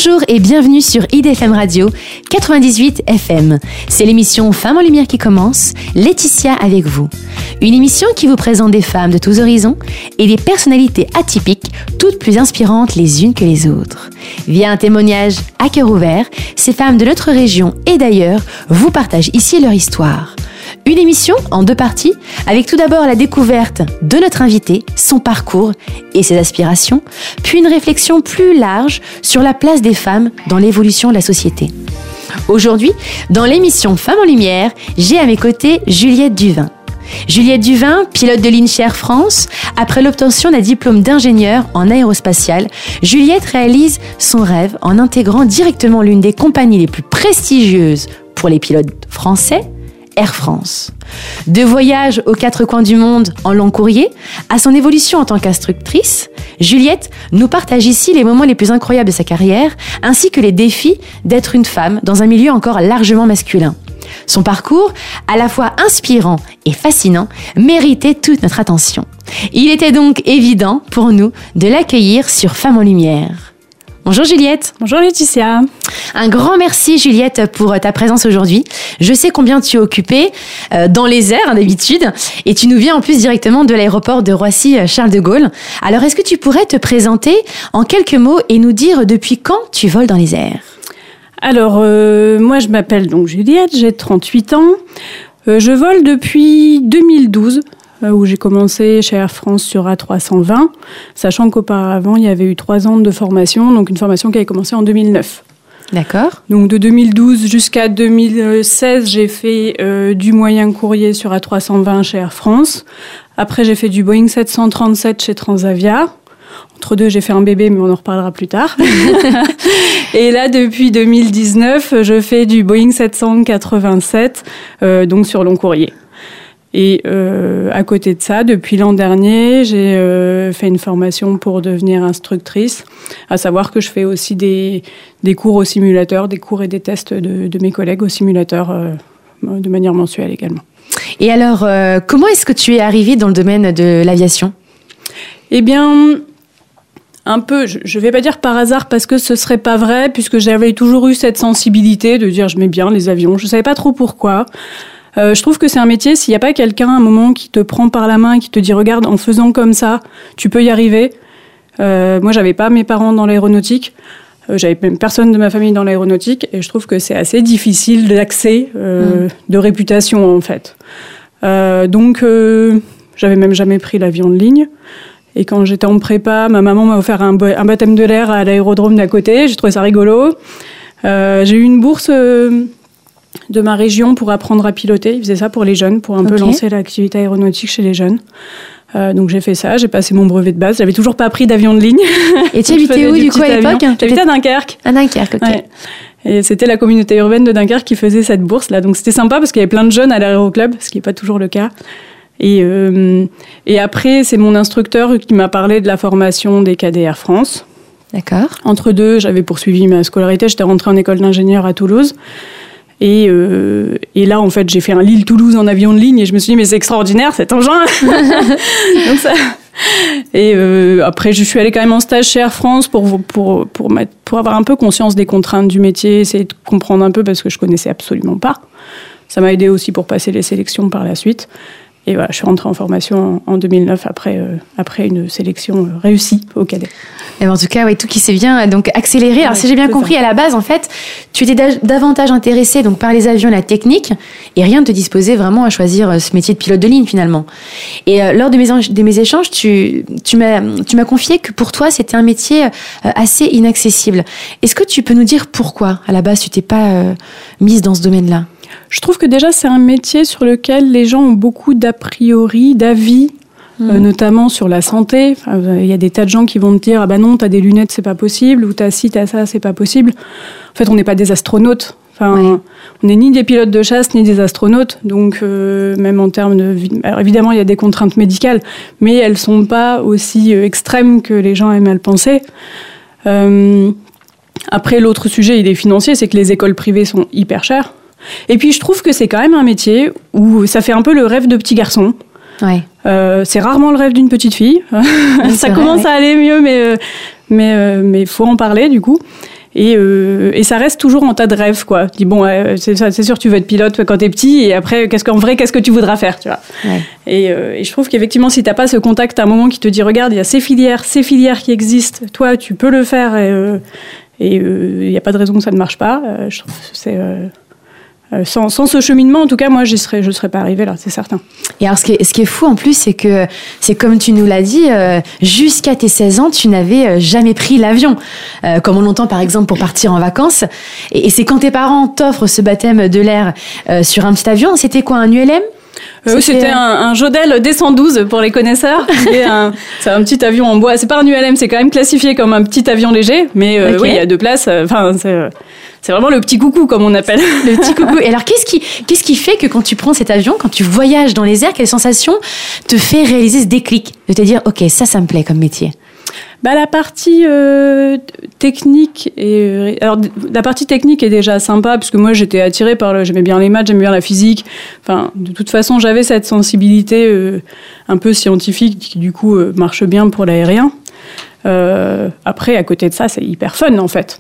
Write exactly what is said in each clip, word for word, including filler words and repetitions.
Bonjour et bienvenue sur I D F M Radio quatre-vingt-dix-huit F M. C'est l'émission Femmes en Lumière qui commence, Laetitia avec vous. Une émission qui vous présente des femmes de tous horizons et des personnalités atypiques, toutes plus inspirantes les unes que les autres. Via un témoignage à cœur ouvert, ces femmes de notre région et d'ailleurs vous partagent ici leur histoire. Une émission en deux parties, avec tout d'abord la découverte de notre invité, son parcours et ses aspirations, puis une réflexion plus large sur la place des femmes dans l'évolution de la société. Aujourd'hui, dans l'émission Femmes en Lumière, j'ai à mes côtés Juliette Duvin. Juliette Duvin, pilote de ligne chez Air France, après l'obtention d'un diplôme d'ingénieur en aérospatiale, Juliette réalise son rêve en intégrant directement l'une des compagnies les plus prestigieuses pour les pilotes français, Air France. De voyage aux quatre coins du monde en long courrier, à son évolution en tant qu'instructrice, Juliette nous partage ici les moments les plus incroyables de sa carrière, ainsi que les défis d'être une femme dans un milieu encore largement masculin. Son parcours, à la fois inspirant et fascinant, méritait toute notre attention. Il était donc évident pour nous de l'accueillir sur Femmes en Lumière. Bonjour Juliette. Bonjour Laetitia. Un grand merci Juliette pour ta présence aujourd'hui. Je sais combien tu es occupée euh, dans les airs hein, d'habitude et tu nous viens en plus directement de l'aéroport de Roissy-Charles de Gaulle. Alors est-ce que tu pourrais te présenter en quelques mots et nous dire depuis quand tu voles dans les airs ? Alors euh, moi je m'appelle donc Juliette, j'ai trente-huit ans. Euh, je vole depuis deux mille douze. Où j'ai commencé chez Air France sur A trois cent vingt, sachant qu'auparavant, il y avait eu trois ans de formation, donc une formation qui avait commencé en deux mille neuf. D'accord. Donc de deux mille douze jusqu'à deux mille seize, j'ai fait euh, du moyen courrier sur A trois cent vingt chez Air France. Après, j'ai fait du Boeing sept cent trente-sept chez Transavia. Entre deux, j'ai fait un bébé, mais on en reparlera plus tard. Et là, depuis deux mille dix-neuf, je fais du Boeing sept cent quatre-vingt-sept, euh, donc sur long courrier. Et euh, à côté de ça, depuis l'an dernier, j'ai euh, fait une formation pour devenir instructrice, à savoir que je fais aussi des, des cours au simulateur, des cours et des tests de, de mes collègues au simulateur euh, de manière mensuelle également. Et alors, euh, comment est-ce que tu es arrivée dans le domaine de l'aviation ? Eh bien, un peu, je ne vais pas dire par hasard parce que ce ne serait pas vrai, puisque j'avais toujours eu cette sensibilité de dire « j'aimais bien les avions », je ne savais pas trop pourquoi. Euh, je trouve que c'est un métier, s'il n'y a pas quelqu'un à un moment qui te prend par la main et qui te dit « regarde, en faisant comme ça, tu peux y arriver ». Euh, moi, j'avais pas mes parents dans l'aéronautique, euh, j'avais même personne de ma famille dans l'aéronautique, et je trouve que c'est assez difficile d'accès, euh, mmh. de réputation en fait. Euh, donc, euh, j'avais même jamais pris l'avion de ligne. Et quand j'étais en prépa, ma maman m'a offert un, un baptême de l'air à l'aérodrome d'à côté, j'ai trouvé ça rigolo. Euh, j'ai eu une bourse... Euh, de ma région pour apprendre à piloter. Ils faisaient ça pour les jeunes, pour un okay. peu lancer l'activité aéronautique chez les jeunes. Euh, donc j'ai fait ça, j'ai passé mon brevet de base. J'avais toujours pas pris d'avion de ligne. Et tu habitais où du coup à l'époque ? J'habitais à Dunkerque. À Dunkerque, ok. Ouais. Et c'était la communauté urbaine de Dunkerque qui faisait cette bourse-là. Donc c'était sympa parce qu'il y avait plein de jeunes à l'aéroclub, ce qui n'est pas toujours le cas. Et, euh, et après, c'est mon instructeur qui m'a parlé de la formation des cadets Air France. D'accord. Entre deux, j'avais poursuivi ma scolarité. J'étais rentrée en école d'ingénieur à Toulouse. Et, euh, et là, en fait, j'ai fait un Lille-Toulouse en avion de ligne et je me suis dit, mais c'est extraordinaire cet engin. Donc ça. Et euh, après, je suis allée quand même en stage chez Air France pour, pour, pour, mettre, pour avoir un peu conscience des contraintes du métier, essayer de comprendre un peu parce que je connaissais absolument pas. Ça m'a aidé aussi pour passer les sélections par la suite. Et voilà, je suis rentrée en formation en deux mille neuf après, euh, après une sélection réussie au cadet. Et en tout cas, oui, tout qui s'est bien donc accéléré. Alors, ouais, si j'ai bien compris, ça. À la base, en fait, tu étais davantage intéressée donc, par les avions et la technique, et rien ne te disposait vraiment à choisir ce métier de pilote de ligne, finalement. Et euh, lors de mes, de mes échanges, tu, tu, m'as, tu m'as confié que pour toi, c'était un métier euh, assez inaccessible. Est-ce que tu peux nous dire pourquoi, à la base, tu t'es pas euh, mise dans ce domaine-là ? Je trouve que déjà, c'est un métier sur lequel les gens ont beaucoup d'a priori, d'avis, mmh. euh, notamment sur la santé. Il enfin, y a des tas de gens qui vont te dire « Ah bah non, t'as des lunettes, c'est pas possible » ou « T'as ci, t'as ça, c'est pas possible ». En fait, on n'est pas des astronautes. Enfin, ouais. On n'est ni des pilotes de chasse, ni des astronautes. Donc, euh, même en termes de... Alors, évidemment, il y a des contraintes médicales, mais elles ne sont pas aussi euh, extrêmes que les gens aiment à le penser. Euh, après, l'autre sujet, il est financier, c'est que les écoles privées sont hyper chères. Et puis, je trouve que c'est quand même un métier où ça fait un peu le rêve de petit garçon. Ouais. Euh, c'est rarement le rêve d'une petite fille. Oui, ça commence vrai, ouais. à aller mieux, mais il mais, euh, mais faut en parler, du coup. Et, euh, et ça reste toujours en tas de rêves, quoi. Tu dis, bon, euh, c'est, c'est sûr, tu veux être pilote quand t'es petit, et après, qu'est-ce qu'en vrai, qu'est-ce que tu voudras faire, tu vois. Ouais. Et, euh, et je trouve qu'effectivement, si t'as pas ce contact à un moment qui te dit, regarde, il y a ces filières, ces filières qui existent, toi, tu peux le faire, et euh, il euh, n'y a pas de raison que ça ne marche pas. Euh, je trouve que c'est... Euh, Euh, sans, sans ce cheminement, en tout cas, moi, j'y serais, je ne serais pas arrivée là, c'est certain. Et alors, ce qui est, ce qui est fou en plus, c'est que, c'est comme tu nous l'as dit, euh, jusqu'à tes seize ans, tu n'avais jamais pris l'avion, euh, comme on l'entend par exemple pour partir en vacances. Et, et c'est quand tes parents t'offrent ce baptême de l'air euh, sur un petit avion, c'était quoi, un U L M ? Euh, c'était c'était un, un Jodel D cent douze pour les connaisseurs. C'est un, c'est un petit avion en bois. C'est pas un U L M, c'est quand même classifié comme un petit avion léger, mais euh, okay. oui, il y a deux places. Enfin, c'est, c'est vraiment le petit coucou comme on appelle. Le petit coucou. Et alors, qu'est-ce qui, qu'est-ce qui fait que quand tu prends cet avion, quand tu voyages dans les airs, quelle sensation te fait réaliser ce déclic de te dire, ok, ça, ça me plaît comme métier? Bah, la partie euh, technique et alors la partie technique est déjà sympa puisque moi j'étais attirée par le, j'aimais bien les maths, j'aimais bien la physique. Enfin, de toute façon, j'avais cette sensibilité euh, un peu scientifique qui du coup euh, marche bien pour l'aérien. Euh, après, à côté de ça, c'est hyper fun en fait.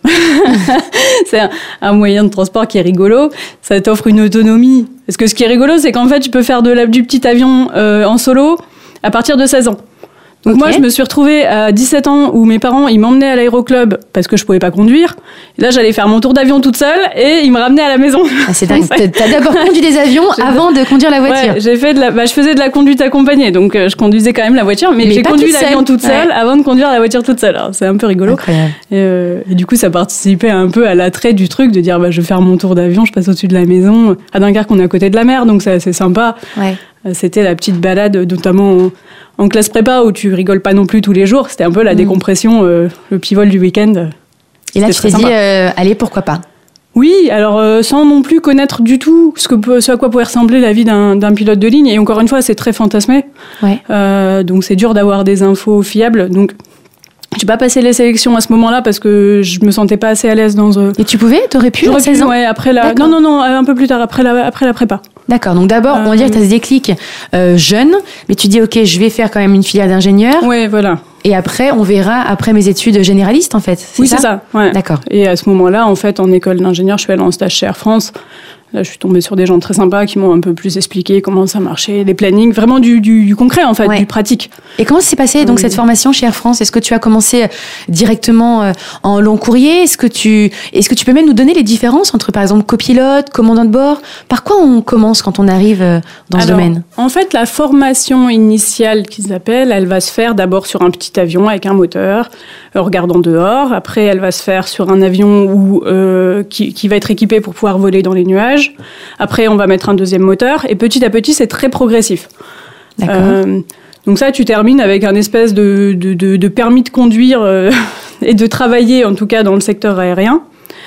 C'est un, un moyen de transport qui est rigolo. Ça t'offre une autonomie. Parce que ce qui est rigolo, c'est qu'en fait, tu peux faire de la, du petit avion euh, en solo à partir de seize ans. Donc okay. Moi, je me suis retrouvée à dix-sept ans où mes parents, ils m'emmenaient à l'aéroclub parce que je pouvais pas conduire. Et là, j'allais faire mon tour d'avion toute seule et ils me ramenaient à la maison. Ah, c'est dingue. T'as d'abord conduit des avions j'ai avant de conduire la voiture. Ouais, j'ai fait de la, bah, je faisais de la conduite accompagnée, donc euh, je conduisais quand même la voiture, mais, mais j'ai conduit l'avion toute seule ouais. avant de conduire la voiture toute seule. Alors, c'est un peu rigolo. Incroyable. Et, euh, et du coup, ça participait un peu à l'attrait du truc de dire, bah, je vais faire mon tour d'avion, je passe au-dessus de la maison. À Dunkerque, on est à côté de la mer, donc c'est assez sympa. Ouais. C'était la petite balade, notamment en, en classe prépa, où tu rigoles pas non plus tous les jours. C'était un peu la mmh. décompression, euh, le petit vol du week-end. Et là, tu t'es dit, euh, allez, pourquoi pas ? Oui, alors euh, sans non plus connaître du tout ce, que, ce à quoi pouvait ressembler la vie d'un, d'un pilote de ligne. Et encore une fois, c'est très fantasmé. Ouais. Euh, donc c'est dur d'avoir des infos fiables. Donc j'ai pas passé les sélections à ce moment-là parce que je me sentais pas assez à l'aise dans... Euh... Et tu pouvais ? T'aurais pu ? J'aurais pu, ouais, après la... Non, non, non, un peu plus tard, après la, après la prépa. D'accord, donc d'abord, euh... on va dire que tu as ce déclic euh, jeune, mais tu dis, ok, je vais faire quand même une filière d'ingénieur. Ouais, voilà. Et après, on verra, après mes études généralistes, en fait. C'est oui, ça c'est ça, ouais. D'accord. Et à ce moment-là, en fait, en école d'ingénieur, je suis allée en stage chez Air France. Là, je suis tombée sur des gens très sympas qui m'ont un peu plus expliqué comment ça marchait, les plannings, vraiment du, du, du concret, en fait, ouais. du pratique. Et comment s'est passée donc, oui. cette formation chez Air France ? Est-ce que tu as commencé directement en long courrier ? Est-ce que tu, est-ce que tu peux même nous donner les différences entre, par exemple, copilote, commandant de bord ? Par quoi on commence quand on arrive dans Alors, ce domaine ? En fait, la formation initiale qu'ils appellent, elle va se faire d'abord sur un petit avion avec un moteur, euh, regardant dehors. Après, elle va se faire sur un avion où, euh, qui, qui va être équipé pour pouvoir voler dans les nuages. Après, on va mettre un deuxième moteur. Et petit à petit, c'est très progressif. D'accord. Euh, donc ça, tu termines avec un espèce de, de, de, de permis de conduire euh, et de travailler, en tout cas, dans le secteur aérien.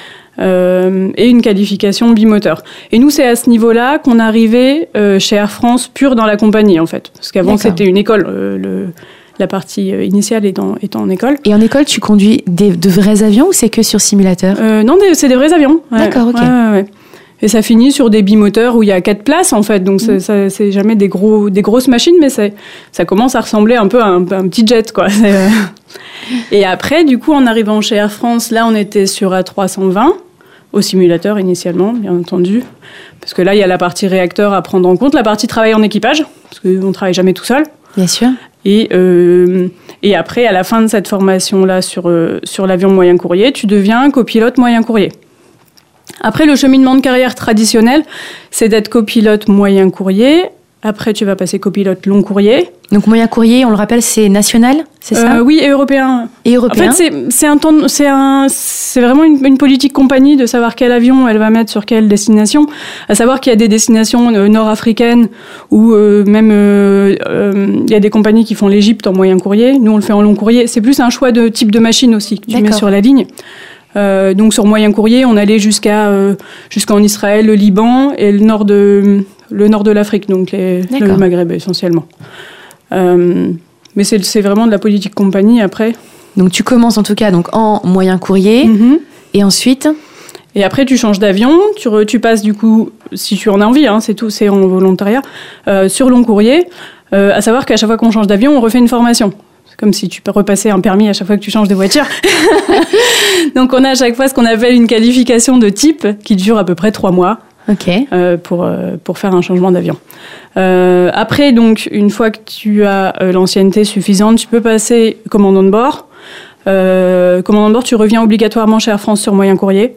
Euh, et une qualification bimoteur. Et nous, c'est à ce niveau-là qu'on arrivait euh, chez Air France pur dans la compagnie, en fait. Parce qu'avant, D'accord. c'était une école. Euh, le, la partie initiale étant, étant en école. Et en école, tu conduis des, de vrais avions ou c'est que sur simulateur ? euh, Non, des, c'est des vrais avions. Ouais. D'accord, ok. Ouais, ouais, ouais. Et ça finit sur des bimoteurs où il y a quatre places, en fait. Donc, mmh. c'est, ça, c'est jamais des, gros, des grosses machines, mais c'est, ça commence à ressembler un peu à un, un petit jet, quoi. Euh... Et après, du coup, en arrivant chez Air France, là, on était sur A trois cent vingt, au simulateur initialement, bien entendu. Parce que là, il y a la partie réacteur à prendre en compte, la partie travail en équipage, parce qu'on ne travaille jamais tout seul. Bien sûr. Et, euh, et après, à la fin de cette formation-là sur, euh, sur l'avion moyen courrier, tu deviens copilote moyen courrier. Après, le cheminement de carrière traditionnel, c'est d'être copilote moyen courrier. Après, tu vas passer copilote long courrier. Donc, moyen courrier, on le rappelle, c'est national, c'est ça ? euh, Oui, et européen. Et européen. En fait, c'est, c'est, un temps, c'est, un, c'est vraiment une, une politique compagnie de savoir quel avion elle va mettre sur quelle destination. À savoir qu'il y a des destinations euh, nord-africaines où euh, même euh, euh, il y a des compagnies qui font l'Égypte en moyen courrier. Nous, on le fait en long courrier. C'est plus un choix de type de machine aussi que tu D'accord. mets sur la ligne. Euh, donc sur moyen courrier, on allait jusqu'à euh, jusqu'en Israël, le Liban et le nord de le nord de l'Afrique, donc les, le Maghreb essentiellement. Euh, mais c'est c'est vraiment de la politique compagnie après. Donc tu commences en tout cas donc en moyen courrier mm-hmm. et ensuite. Et après tu changes d'avion, tu re, tu passes du coup si tu en as envie, hein, c'est tout, c'est en volontariat euh, sur long courrier. Euh, à savoir qu'à chaque fois qu'on change d'avion, on refait une formation. comme si tu peux repasser un permis à chaque fois que tu changes de voiture. Donc on a à chaque fois ce qu'on appelle une qualification de type qui dure à peu près trois mois. Ok. Euh, pour, euh, pour faire un changement d'avion. Euh, après, donc, une fois que tu as euh, l'ancienneté suffisante, tu peux passer commandant de bord. Euh, commandant de bord, tu reviens obligatoirement chez Air France sur moyen courrier.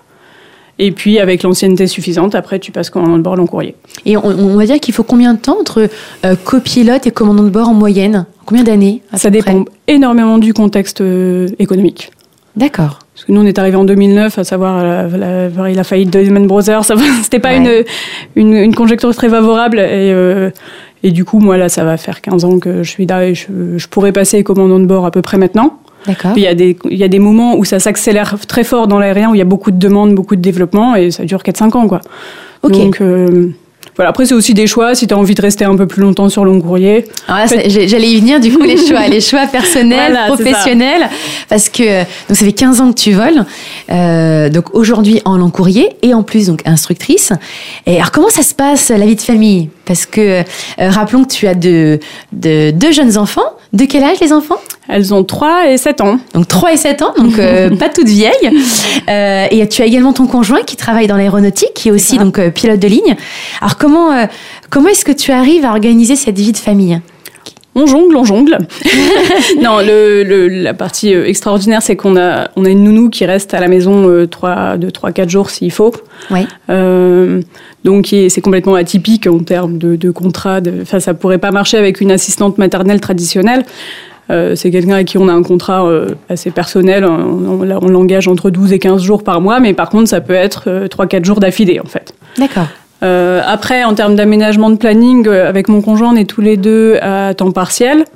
Et puis, avec l'ancienneté suffisante, après, tu passes commandant de bord long courrier. Et on, on va dire qu'il faut combien de temps entre euh, copilote et commandant de bord en moyenne ? Combien d'années ? Ça dépend près énormément du contexte euh, économique. D'accord. Parce que nous, on est arrivé en deux mille neuf, à savoir la, la, la faillite de Lehman Brothers. C'était pas ouais. une, une, une conjecture très favorable. Et, euh, et du coup, moi, là, ça va faire quinze ans que je suis là et je, je pourrais passer commandant de bord à peu près maintenant. D'accord. Puis il y a des, il y a des moments où ça s'accélère très fort dans l'aérien, où il y a beaucoup de demandes, beaucoup de développement, et ça dure quatre cinq ans, quoi. Ok. Donc, euh, voilà. Après, c'est aussi des choix. Si tu as envie de rester un peu plus longtemps sur long courrier. Alors là, j'allais y venir, du coup, les choix. Les choix personnels, voilà, professionnels. Parce que, donc, ça fait quinze ans que tu voles. Euh, donc, aujourd'hui, en long courrier. Et en plus, donc, instructrice. Et alors, comment ça se passe, la vie de famille? Parce que, euh, rappelons que tu as de, de, deux jeunes enfants. De quel âge, les enfants? Elles ont trois et sept ans. Donc trois et sept ans, donc euh, pas toutes vieilles. Euh, et tu as également ton conjoint qui travaille dans l'aéronautique, qui est aussi donc euh, pilote de ligne. Alors comment euh, comment est-ce que tu arrives à organiser cette vie de famille? On jongle, on jongle. Non, le, le, la partie extraordinaire, c'est qu'on a, on a une nounou qui reste à la maison euh, trois, deux, trois, quatre jours s'il faut. Oui. Euh, donc, c'est complètement atypique en termes de, de contrat. De, enfin, ça pourrait pas marcher avec une assistante maternelle traditionnelle. Euh, c'est quelqu'un avec qui on a un contrat euh, assez personnel. On, on, on l'engage entre douze et quinze jours par mois, mais par contre, ça peut être euh, trois quatre jours d'affilée, en fait. D'accord. Euh, après, en termes d'aménagement de planning, euh, avec mon conjoint, on est tous les deux à temps partiel.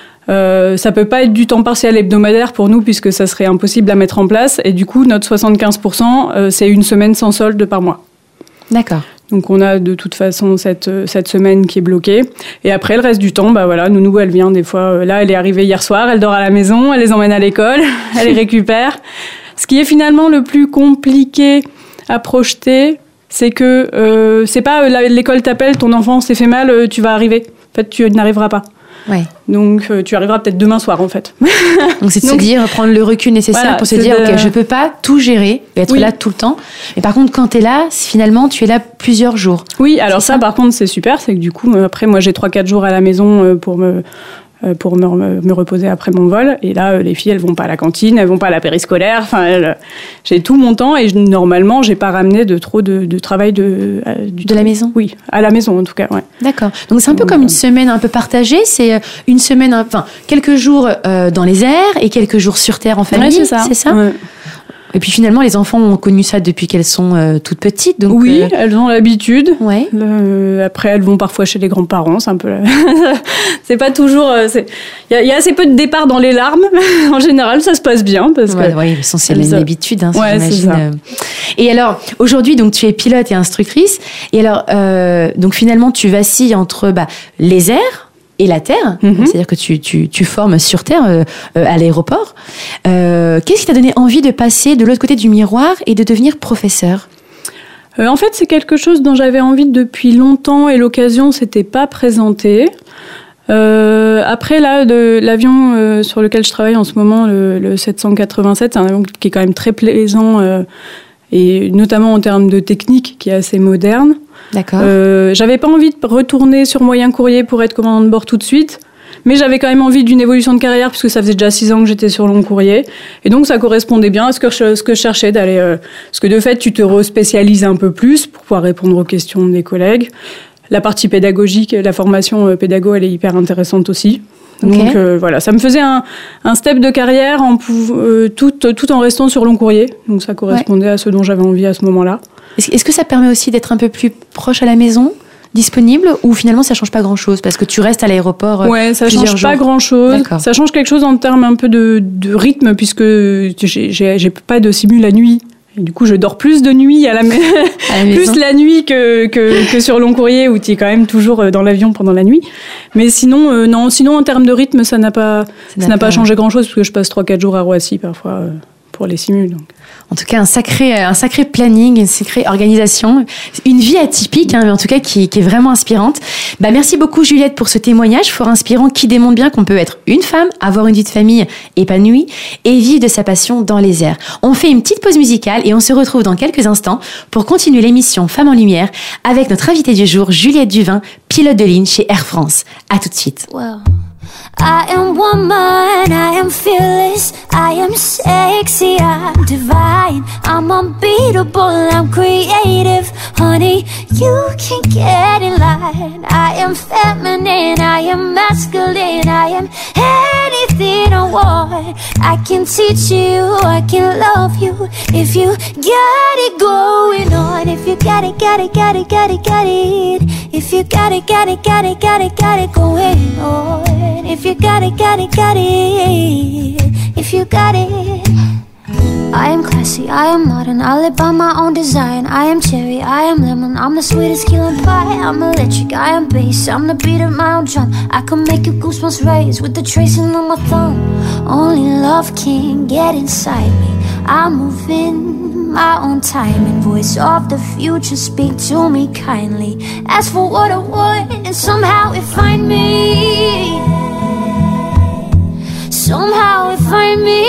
Euh, ça peut pas être du temps partiel hebdomadaire pour nous, puisque ça serait impossible à mettre en place. Et du coup, notre soixante-quinze pour cent, euh, c'est une semaine sans solde par mois. D'accord. Donc, on a de toute façon cette, cette semaine qui est bloquée. Et après, le reste du temps, bah voilà, Nounou, elle vient des fois. Euh, là, elle est arrivée hier soir, elle dort à la maison, elle les emmène à l'école, elle les récupère. Ce qui est finalement le plus compliqué à projeter, c'est que euh, c'est pas euh, l'école t'appelle, ton enfant s'est fait mal, euh, tu vas arriver. En fait, tu n'arriveras pas. Ouais. Donc, euh, tu arriveras peut-être demain soir, en fait. Donc, c'est de Donc, se dire, prendre le recul nécessaire voilà, pour se dire, de... ok, je peux pas tout gérer et être oui. là tout le temps. Mais par contre, quand tu es là, finalement, tu es là plusieurs jours. Oui, alors ça, ça, par contre, c'est super. C'est que du coup, après, moi, j'ai trois quatre jours à la maison pour me... pour me, me reposer après mon vol. Et là, les filles, elles vont pas à la cantine, elles vont pas à la périscolaire. Enfin, elles, j'ai tout mon temps et je, normalement, j'ai pas ramené de trop de, de travail de euh, du de la maison. Oui, à la maison en tout cas. Ouais. D'accord. Donc c'est un peu Donc, comme une semaine un peu partagée. C'est une semaine, enfin quelques jours euh, dans les airs et quelques jours sur terre en famille. Ouais, c'est ça. C'est ça. Ouais. Et puis finalement, les enfants ont connu ça depuis qu'elles sont euh, toutes petites. Donc, oui, euh... elles ont l'habitude. Ouais. Le... Après, elles vont parfois chez les grands-parents. C'est un peu. La... c'est pas toujours. Il y, y a assez peu de départ dans les larmes. En général, ça se passe bien parce ouais, que. Oui, de c'est l'habitude. Hein, ouais, c'est ça. Et alors, aujourd'hui, donc tu es pilote et instructrice. Et alors, euh, donc finalement, tu vacilles entre bah, les airs. Et la terre, mm-hmm. c'est-à-dire que tu, tu, tu formes sur terre euh, euh, à l'aéroport. Euh, qu'est-ce qui t'a donné envie de passer de l'autre côté du miroir et de devenir professeur ? euh, En fait, c'est quelque chose dont j'avais envie depuis longtemps et l'occasion s'était pas présentée. Euh, après, là, de, l'avion euh, sur lequel je travaille en ce moment, le, le sept cent quatre-vingt-sept, c'est un avion qui est quand même très plaisant euh, et notamment en termes de technique, qui est assez moderne. D'accord. Euh, j'avais pas envie de retourner sur moyen courrier pour être commandant de bord tout de suite, mais j'avais quand même envie d'une évolution de carrière puisque ça faisait déjà six ans que j'étais sur long courrier, et donc ça correspondait bien à ce que je, ce que je cherchais d'aller. Euh, parce que de fait, tu te respécialises un peu plus pour pouvoir répondre aux questions des collègues. La partie pédagogique, la formation euh, pédago, elle est hyper intéressante aussi. Donc okay. euh, voilà, ça me faisait un, un step de carrière en, euh, tout, tout en restant sur long courrier. Donc ça correspondait ouais. à ce dont j'avais envie à ce moment-là. Est-ce que ça permet aussi d'être un peu plus proche à la maison, disponible, ou finalement ça change pas grand-chose parce que tu restes à l'aéroport Ouais, ça plusieurs change jours. Pas grand-chose. D'accord. Ça change quelque chose en termes un peu de, de rythme puisque j'ai, j'ai, j'ai pas de simu la nuit. Et du coup, je dors plus de nuit à la, ma... à la plus la nuit que, que, que sur long courrier où tu es quand même toujours dans l'avion pendant la nuit. Mais sinon, euh, non, sinon en termes de rythme, ça n'a pas, ça n'a, ça n'a pas, pas changé grand-chose parce que je passe trois quatre jours à Roissy parfois. Euh, pour les simuls. Donc. En tout cas, un sacré, un sacré planning, une sacrée organisation, une vie atypique, hein, mais en tout cas qui, qui est vraiment inspirante. Bah, merci beaucoup Juliette pour ce témoignage fort inspirant qui démontre bien qu'on peut être une femme, avoir une vie de famille épanouie et vivre de sa passion dans les airs. On fait une petite pause musicale et on se retrouve dans quelques instants pour continuer l'émission Femmes en Lumière avec notre invitée du jour, Juliette Duvin, pilote de ligne chez Air France. À tout de suite. Wow. I am woman, I am fearless, I am sexy, I'm divine, I'm unbeatable, I'm creative, honey, you can get in line. I am feminine, I am masculine, I am anything I want. I can teach you, I can love you, if you got it going on. If you got it, got it, got it, got it, got it. If you got it, got it, got it, got it, got it going on. If you got it, got it, got it. If you got it. I am classy, I am modern, I live by my own design. I am cherry, I am lemon, I'm the sweetest killing pie. I'm electric, I am bass, I'm the beat of my own drum. I can make your goosebumps raise with the tracing of my thumb. Only love can get inside me. I'm moving my own time, and voice of the future, speak to me kindly. Ask for what I want, and somehow it find me. Somehow it find me.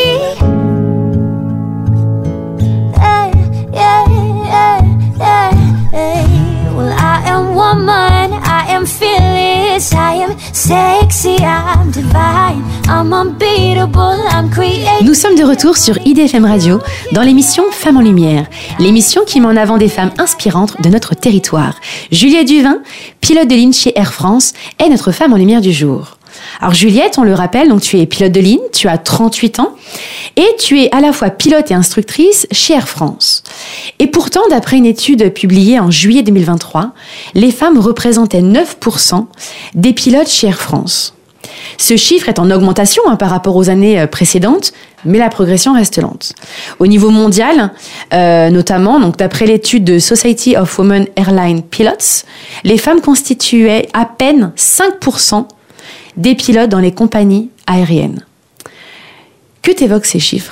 Yeah, yeah, yeah, yeah, yeah. Well, I am woman, I am fearless, I am sexy, I'm divine, I'm unbeatable, I'm creative. Nous sommes de retour sur I D F M Radio dans l'émission Femmes en Lumière, l'émission qui met en avant des femmes inspirantes de notre territoire. Juliette Duvin, pilote de ligne chez Air France, est notre femme en lumière du jour. Alors Juliette, on le rappelle, donc tu es pilote de ligne, tu as trente-huit ans et tu es à la fois pilote et instructrice chez Air France. Et pourtant, d'après une étude publiée en juillet deux mille vingt-trois, les femmes représentaient neuf pour cent des pilotes chez Air France. Ce chiffre est en augmentation hein, par rapport aux années précédentes, mais la progression reste lente. Au niveau mondial, euh, notamment, donc d'après l'étude de Society of Women Airline Pilots, les femmes constituaient à peine cinq pour cent des pilotes dans les compagnies aériennes. Que t'évoquent ces chiffres ?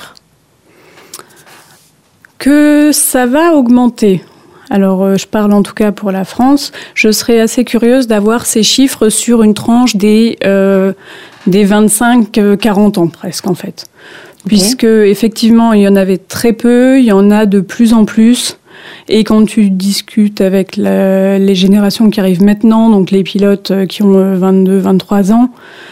Que ça va augmenter. Alors, euh, je parle en tout cas pour la France. Je serais assez curieuse d'avoir ces chiffres sur une tranche des, euh, des vingt-cinq à quarante ans presque, en fait. Okay. Puisque, effectivement, il y en avait très peu, il y en a de plus en plus. Et quand tu discutes avec la, les générations qui arrivent maintenant, donc les pilotes qui ont vingt-deux, vingt-trois ans,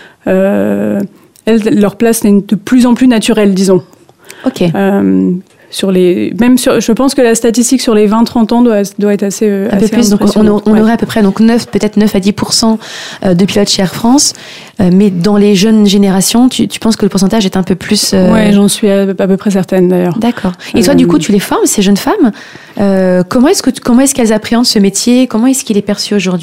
euh, elles, leur place est de plus en plus naturelle, disons. Ok. Euh, sur les, même sur, je pense que la statistique sur les vingt trente ans doit, doit être assez, un assez peu plus. Donc on, on ouais. aurait à peu près donc neuf, peut-être neuf à dix pour cent de pilotes chez Air France. Euh, mais dans les jeunes générations, tu, tu penses que le pourcentage est un peu plus... Euh... Ouais, j'en suis à, à peu près certaine d'ailleurs. D'accord. Et toi, euh... du coup, tu les formes, ces jeunes femmes. Euh, comment est-ce que, comment est-ce qu'elles appréhendent ce métier ? Comment est-ce qu'il est perçu aujourd'hui ?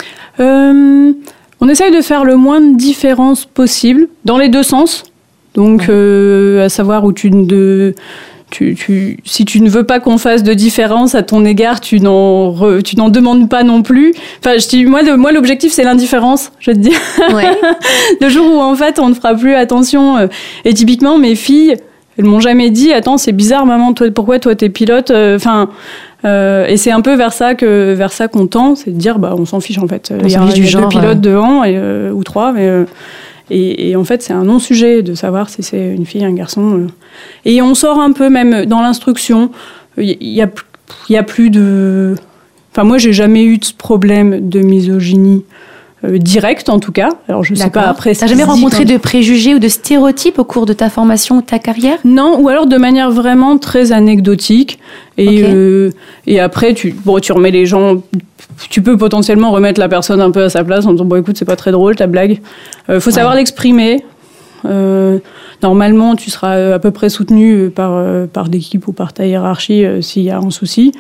euh, On essaye de faire le moins de différence possible, dans les deux sens. Donc, ouais. euh, à savoir où tu... De, Tu, tu, si tu ne veux pas qu'on fasse de différence à ton égard, tu n'en, re, tu n'en demandes pas non plus. Enfin, je dis, moi, le, moi, l'objectif, c'est l'indifférence, je te dis. Ouais. Le jour où, en fait, on ne fera plus attention. Et typiquement, mes filles, elles m'ont jamais dit, attends, c'est bizarre, maman, toi, pourquoi toi, t'es pilote ? Enfin, euh, et c'est un peu vers ça que, vers ça qu'on tend, c'est de dire, bah, on s'en fiche, en fait. Il y a, il y a deux pilotes euh... devant, et, euh, ou trois, mais... Euh, Et, et en fait, c'est un non-sujet de savoir si c'est une fille, un garçon. Et on sort un peu, même dans l'instruction, il y a, y a plus de... Enfin, moi, j'ai jamais eu de problème de misogynie euh, directe, en tout cas. Alors, je sais pas après... T'as jamais rencontré de préjugés ou de stéréotypes au cours de ta formation ou de ta carrière ? Non, ou alors de manière vraiment très anecdotique. Et, okay. euh, et après, tu, bon, tu remets les gens... Tu peux potentiellement remettre la personne un peu à sa place en disant bon écoute c'est pas très drôle ta blague. Euh, faut ouais. savoir l'exprimer. Euh, normalement tu seras à peu près soutenu par euh, par l'équipe ou par ta hiérarchie euh, s'il y a un souci.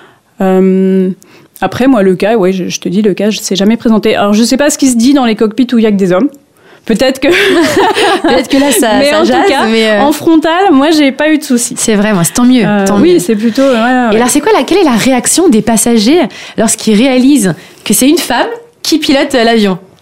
Euh, après moi le cas ouais je, je te dis le cas je s'est jamais présenté. Alors je sais pas ce qui se dit dans les cockpits où il y a que des hommes. Peut-être que peut-être que là ça mais ça en jase, tout cas mais euh... en frontal moi j'ai pas eu de soucis. C'est vrai moi c'est tant mieux, euh, tant oui mieux. C'est plutôt ouais, ouais. Et alors c'est quoi la quelle est la réaction des passagers lorsqu'ils réalisent que c'est une femme qui pilote l'avion,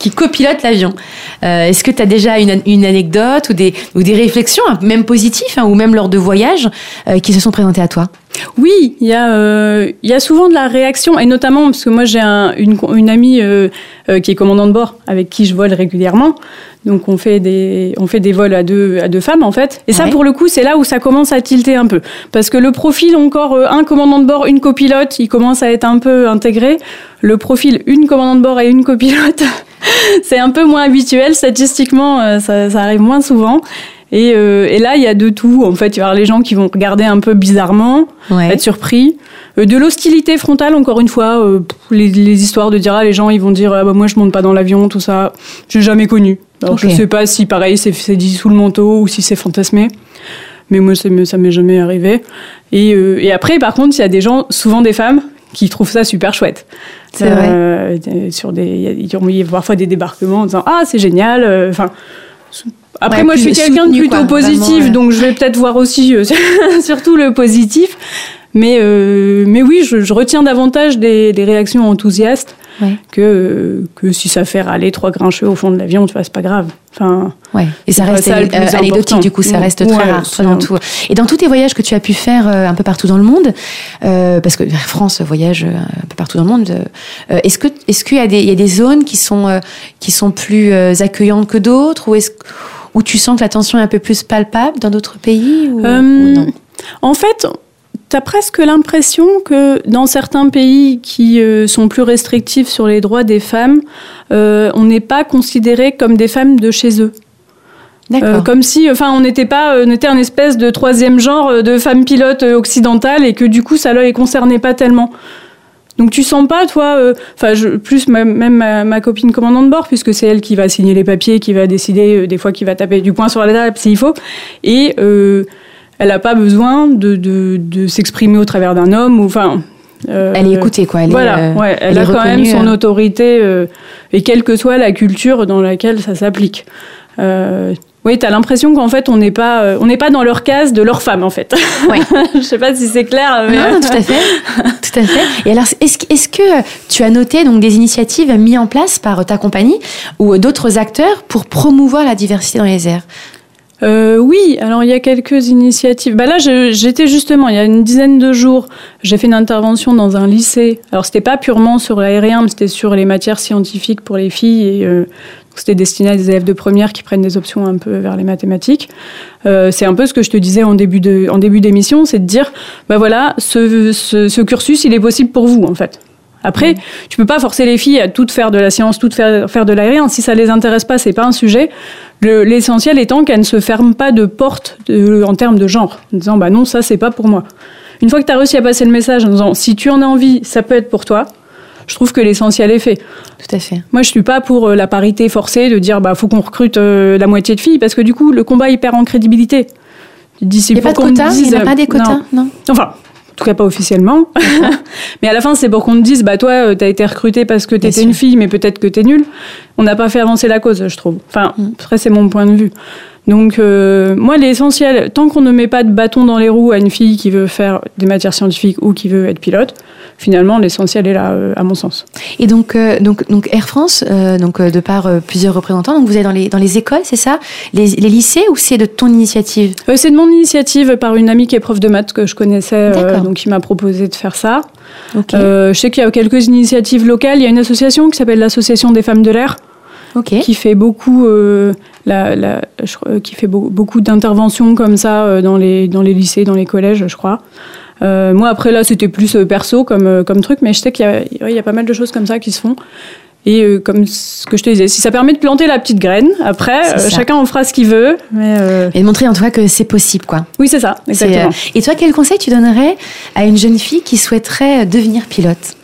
qui copilote l'avion. Euh, est-ce que tu as déjà une, une anecdote ou des, ou des réflexions, même positives, hein, ou même lors de voyages, euh, qui se sont présentées à toi? Oui, il y a euh, il y a souvent de la réaction, et notamment parce que moi j'ai un, une une amie euh, euh, qui est commandant de bord avec qui je vole régulièrement. Donc on fait des on fait des vols à deux à deux femmes en fait. Et ça, ouais. Pour le coup, c'est là où ça commence à tilter un peu, parce que le profil encore euh, un commandant de bord, une copilote, il commence à être un peu intégré. Le profil une commandant de bord et une copilote, c'est un peu moins habituel statistiquement, euh, ça ça arrive moins souvent. Et, euh, et là, il y a de tout. En fait, il y aura les gens qui vont regarder un peu bizarrement, ouais. être surpris. Euh, de l'hostilité frontale, encore une fois. Euh, les, les histoires de dire, ah, les gens, ils vont dire, ah, bah, moi, je monte pas dans l'avion, tout ça. J'ai jamais connu. Alors, okay. Je sais pas si, pareil, c'est, c'est dit sous le manteau ou si c'est fantasmé. Mais moi, c'est, ça m'est jamais arrivé. Et, euh, et après, par contre, il y a des gens, souvent des femmes, qui trouvent ça super chouette. C'est euh, vrai. Sur des, il y a parfois des débarquements en disant, ah, c'est génial. Enfin. Euh, Après, ouais, moi, je suis quelqu'un de plutôt quoi, positif, vraiment, ouais. Donc je vais peut-être voir aussi euh, surtout le positif. Mais, euh, mais oui, je, je retiens davantage des, des réactions enthousiastes ouais. que, que si ça fait râler trois grincheux au fond de l'avion, tu vois, c'est pas grave. Enfin, ouais. Et ça reste ça, euh, anecdotique, du coup, ça reste très ouais, rare. Très dans tout. Et dans tous tes voyages que tu as pu faire euh, un peu partout dans le monde, euh, parce que Air France voyage euh, un peu partout dans le monde, euh, est-ce, que, est-ce qu'il y a des, il y a des zones qui sont, euh, qui sont plus euh, accueillantes que d'autres, ou est-ce Ou tu sens que la tension est un peu plus palpable dans d'autres pays ou, euh, ou non? En fait, tu as presque l'impression que dans certains pays qui euh, sont plus restrictifs sur les droits des femmes, euh, on n'est pas considéré comme des femmes de chez eux. D'accord. Euh, comme si, enfin, on n'était pas, on était un espèce de troisième genre de femmes pilotes occidentales et que du coup, ça ne les concernait pas tellement. Donc tu sens pas, toi, enfin euh, plus ma, même ma, ma copine commandant de bord, puisque c'est elle qui va signer les papiers, qui va décider euh, des fois, qui va taper du poing sur la table s'il faut, et euh, elle a pas besoin de, de, de s'exprimer au travers d'un homme, ou enfin. Euh, elle est écoutée, quoi. Elle voilà, est, euh, ouais, elle, elle a quand même son autorité, euh, et quelle que soit la culture dans laquelle ça s'applique. Euh, Oui, t'as l'impression qu'en fait, on n'est pas, euh, on n'est pas dans leur case de leur femme, en fait. Ouais. Je sais pas si c'est clair. Mais... Non, tout à fait, tout à fait. Et alors, est-ce, est-ce que tu as noté donc des initiatives mises en place par ta compagnie ou d'autres acteurs pour promouvoir la diversité dans les airs? Euh, oui, alors il y a quelques initiatives. Bah là, je, j'étais justement, il y a une dizaine de jours, j'ai fait une intervention dans un lycée. Alors, c'était pas purement sur l'aérien, mais c'était sur les matières scientifiques pour les filles et euh, c'était destiné à des élèves de première qui prennent des options un peu vers les mathématiques. Euh, c'est un peu ce que je te disais en début de, en début d'émission, c'est de dire, bah voilà, ce, ce, ce cursus, il est possible pour vous, en fait. Après, mmh. tu peux pas forcer les filles à toutes faire de la science, toutes faire, faire de l'aérien. Si ça les intéresse pas, c'est pas un sujet. Le, l'essentiel étant qu'elles ne se ferment pas de porte de, en termes de genre, en disant, bah non, ça, c'est pas pour moi. Une fois que tu as réussi à passer le message en disant, si tu en as envie, ça peut être pour toi, je trouve que l'essentiel est fait. Tout à fait. Moi, je suis pas pour la parité forcée, de dire, bah, faut qu'on recrute euh, la moitié de filles, parce que du coup, le combat, il perd en crédibilité. Il n'y a pas de quotas? Il n'y a pas des quotas? Non. non. Enfin, en tout cas pas officiellement. Mais à la fin, c'est pour qu'on te dise, bah, toi, t'as été recrutée parce que t'étais une fille, mais peut-être que t'es nulle. On n'a pas fait avancer la cause, je trouve. Enfin, mm. après, c'est mon point de vue. Donc, euh, moi, l'essentiel, tant qu'on ne met pas de bâton dans les roues à une fille qui veut faire des matières scientifiques ou qui veut être pilote, finalement, l'essentiel est là, euh, à mon sens. Et donc, euh, donc, donc Air France, euh, donc, euh, de par euh, plusieurs représentants, donc vous êtes dans les, dans les écoles, c'est ça? les, les lycées, ou c'est de ton initiative? euh, C'est de mon initiative par une amie qui est prof de maths que je connaissais, euh, donc qui m'a proposé de faire ça. Okay. Euh, je sais qu'il y a quelques initiatives locales. Il y a une association qui s'appelle l'Association des femmes de l'air. Okay. Qui fait beaucoup, euh, la, la, je, qui fait be- beaucoup d'interventions comme ça euh, dans les dans les lycées, dans les collèges, je crois. Euh, moi après là, c'était plus euh, perso comme euh, comme truc, mais je sais qu'il y a il y a pas mal de choses comme ça qui se font. Et euh, comme ce que je te disais, si ça permet de planter la petite graine, après euh, chacun en fera ce qu'il veut. Mais euh... Et de montrer en tout cas que c'est possible, quoi. Oui, c'est ça, exactement. C'est, euh... Et toi, quel conseil tu donnerais à une jeune fille qui souhaiterait devenir pilote?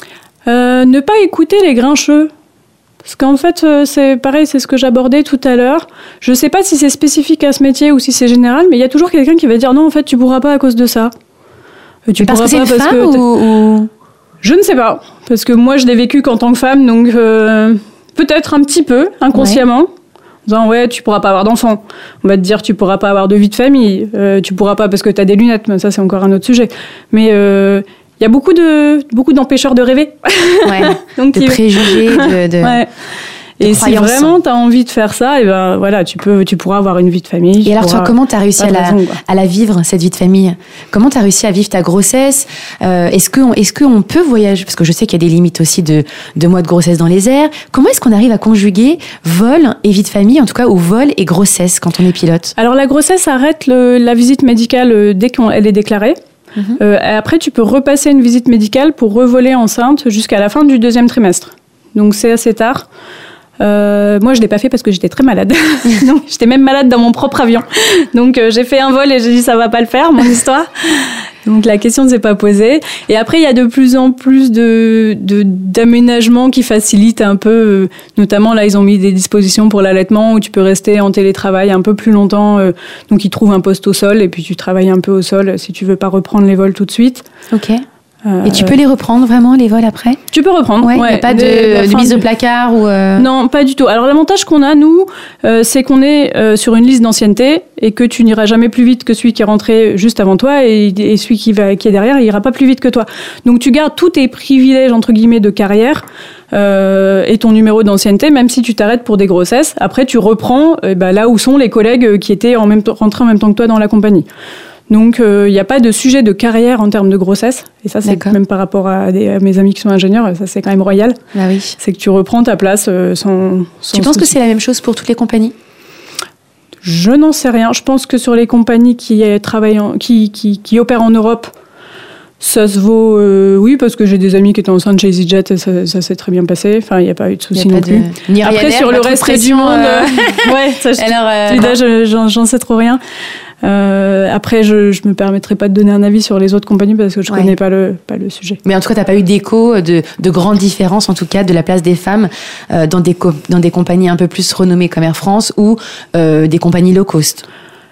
euh, Ne pas écouter les grincheux. Parce qu'en fait, c'est pareil, c'est ce que j'abordais tout à l'heure. Je ne sais pas si c'est spécifique à ce métier ou si c'est général, mais il y a toujours quelqu'un qui va dire non, en fait, tu ne pourras pas à cause de ça. Tu parce que c'est une parce femme que ou, ou... Je ne sais pas. Parce que moi, je l'ai vécu qu'en tant que femme, donc euh, peut-être un petit peu, inconsciemment. Ouais. En disant, ouais, tu ne pourras pas avoir d'enfant. On va te dire, tu ne pourras pas avoir de vie de famille. Euh, tu ne pourras pas parce que tu as des lunettes, mais ça, c'est encore un autre sujet. Mais... Euh, il y a beaucoup de beaucoup d'empêcheurs de rêver. Ouais. Donc, de il... préjugés. De, de... Ouais. Et si vraiment tu as envie de faire ça, et ben voilà, tu peux, tu pourras avoir une vie de famille. Et alors toi, comment tu as réussi à la, raison, à la vivre, cette vie de famille? Comment tu as réussi à vivre ta grossesse? euh, Est-ce qu'on est-ce qu'on peut voyager? Parce que je sais qu'il y a des limites aussi de, de mois de grossesse dans les airs. Comment est-ce qu'on arrive à conjuguer vol et vie de famille, en tout cas, ou vol et grossesse quand on est pilote? Alors la grossesse arrête le, la visite médicale dès qu'elle est déclarée. Mmh. Euh, après, tu peux repasser une visite médicale pour revoler enceinte jusqu'à la fin du deuxième trimestre. Donc c'est assez tard. Euh, moi, je l'ai pas fait parce que j'étais très malade. Donc, j'étais même malade dans mon propre avion. Donc, euh, j'ai fait un vol et j'ai dit ça va pas le faire, mon histoire. Donc, la question ne s'est pas posée. Et après, il y a de plus en plus de, de d'aménagements qui facilitent un peu. Euh, notamment, là, ils ont mis des dispositions pour l'allaitement où tu peux rester en télétravail un peu plus longtemps. Euh, donc, ils trouvent un poste au sol et puis tu travailles un peu au sol si tu veux pas reprendre les vols tout de suite. Ok. Euh, et tu peux les reprendre vraiment, les vols après? Tu peux reprendre, ouais. Il ouais. n'y a pas de, de, de mise du... au placard ou euh... Non, pas du tout. Alors l'avantage qu'on a, nous, euh, c'est qu'on est euh, sur une liste d'ancienneté et que tu n'iras jamais plus vite que celui qui est rentré juste avant toi et, et celui qui, va, qui est derrière, il ira pas plus vite que toi. Donc tu gardes tous tes privilèges, entre guillemets, de carrière euh, et ton numéro d'ancienneté, même si tu t'arrêtes pour des grossesses. Après, tu reprends euh, bah, là où sont les collègues qui étaient en même t- rentrés en même temps que toi dans la compagnie. Donc, il euh, n'y a pas de sujet de carrière en termes de grossesse. Et ça, c'est D'accord. même par rapport à, des, à mes amis qui sont ingénieurs, ça, c'est quand même royal. Bah oui. C'est que tu reprends ta place euh, sans, sans... Tu penses que c'est la même chose pour toutes les compagnies? Je n'en sais rien. Je pense que sur les compagnies qui, travaillent en, qui, qui, qui opèrent en Europe, ça se vaut... Euh, oui, parce que j'ai des amis qui étaient enceintes chez EasyJet et ça, ça s'est très bien passé. Enfin, il n'y a pas eu de soucis non de... plus. Ni Après, Ryanair, sur le reste du monde... Euh... ouais, ça, je... Alors, euh, là, je, j'en, j'en sais trop rien. Euh, après, je ne me permettrai pas de donner un avis sur les autres compagnies parce que je ne ouais. connais pas le, pas le sujet. Mais en tout cas, tu n'as pas eu d'écho de, de grandes différences, en tout cas, de la place des femmes euh, dans, des co- dans des compagnies un peu plus renommées comme Air France ou euh, des compagnies low cost?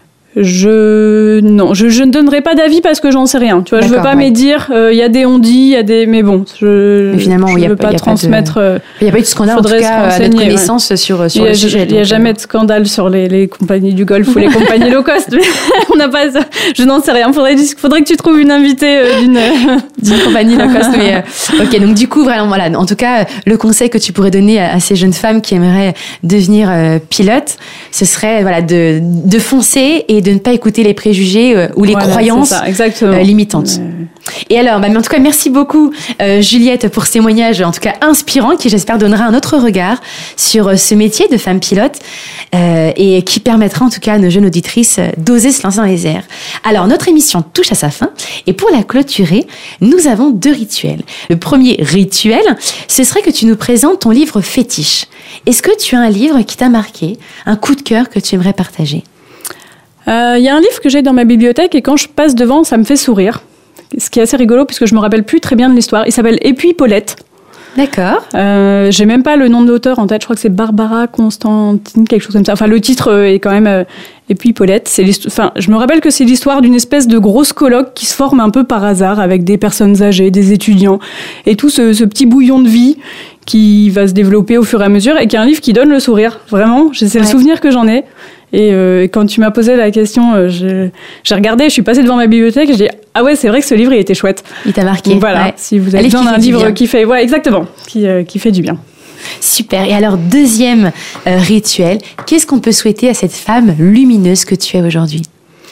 Je non, je, je ne donnerai pas d'avis parce que j'en sais rien. Tu vois, D'accord, je veux pas ouais. me dire il euh, y a des on-dit, il y a des mais bon, je mais finalement, je ne veux pas transmettre. Il n'y a pas eu de scandale en tout cas à notre connaissance ouais. sur sur il y a, le sujet. Il n'y a jamais de scandale sur les, les compagnies du Golfe ou les compagnies low cost. On n'a pas, je n'en sais rien. Faudrait faudrait que tu trouves une invitée euh, d'une d'une compagnie low cost. Mais euh, ok, donc du coup vraiment voilà. En tout cas, le conseil que tu pourrais donner à, à ces jeunes femmes qui aimeraient devenir euh, pilotes, ce serait voilà de de foncer et de ne pas écouter les préjugés euh, ou les voilà, croyances euh, limitantes. Ouais. Et alors, bah, mais en tout cas, merci beaucoup euh, Juliette pour ce témoignage, en tout cas inspirant, qui j'espère donnera un autre regard sur euh, ce métier de femme pilote euh, et qui permettra en tout cas à nos jeunes auditrices euh, d'oser se lancer dans les airs. Alors, notre émission touche à sa fin et pour la clôturer, nous avons deux rituels. Le premier rituel, ce serait que tu nous présentes ton livre fétiche. Est-ce que tu as un livre qui t'a marqué, un coup de cœur que tu aimerais partager ? Il euh, y a un livre que j'ai dans ma bibliothèque et quand je passe devant, ça me fait sourire. Ce qui est assez rigolo puisque je me rappelle plus très bien de l'histoire. Il s'appelle Et puis Paulette. D'accord. Euh, j'ai même pas le nom de l'auteur en tête. Je crois que c'est Barbara Constantine, quelque chose comme ça. Enfin, le titre est quand même. Euh, Et puis Paulette, c'est l'histoire. Enfin, je me rappelle que c'est l'histoire d'une espèce de grosse colloque qui se forme un peu par hasard avec des personnes âgées, des étudiants et tout ce, ce petit bouillon de vie qui va se développer au fur et à mesure et qui est un livre qui donne le sourire. Vraiment, c'est ouais. le souvenir que j'en ai. Et euh, quand tu m'as posé la question, euh, j'ai, j'ai regardé, je suis passée devant ma bibliothèque et j'ai dit ah ouais, c'est vrai que ce livre il était chouette. Il t'a marqué. Donc voilà, ouais. si vous avez besoin d'un livre qui fait, ouais, exactement, qui euh, qui fait du bien. Super. Et alors deuxième euh, rituel, qu'est-ce qu'on peut souhaiter à cette femme lumineuse que tu es aujourd'hui ?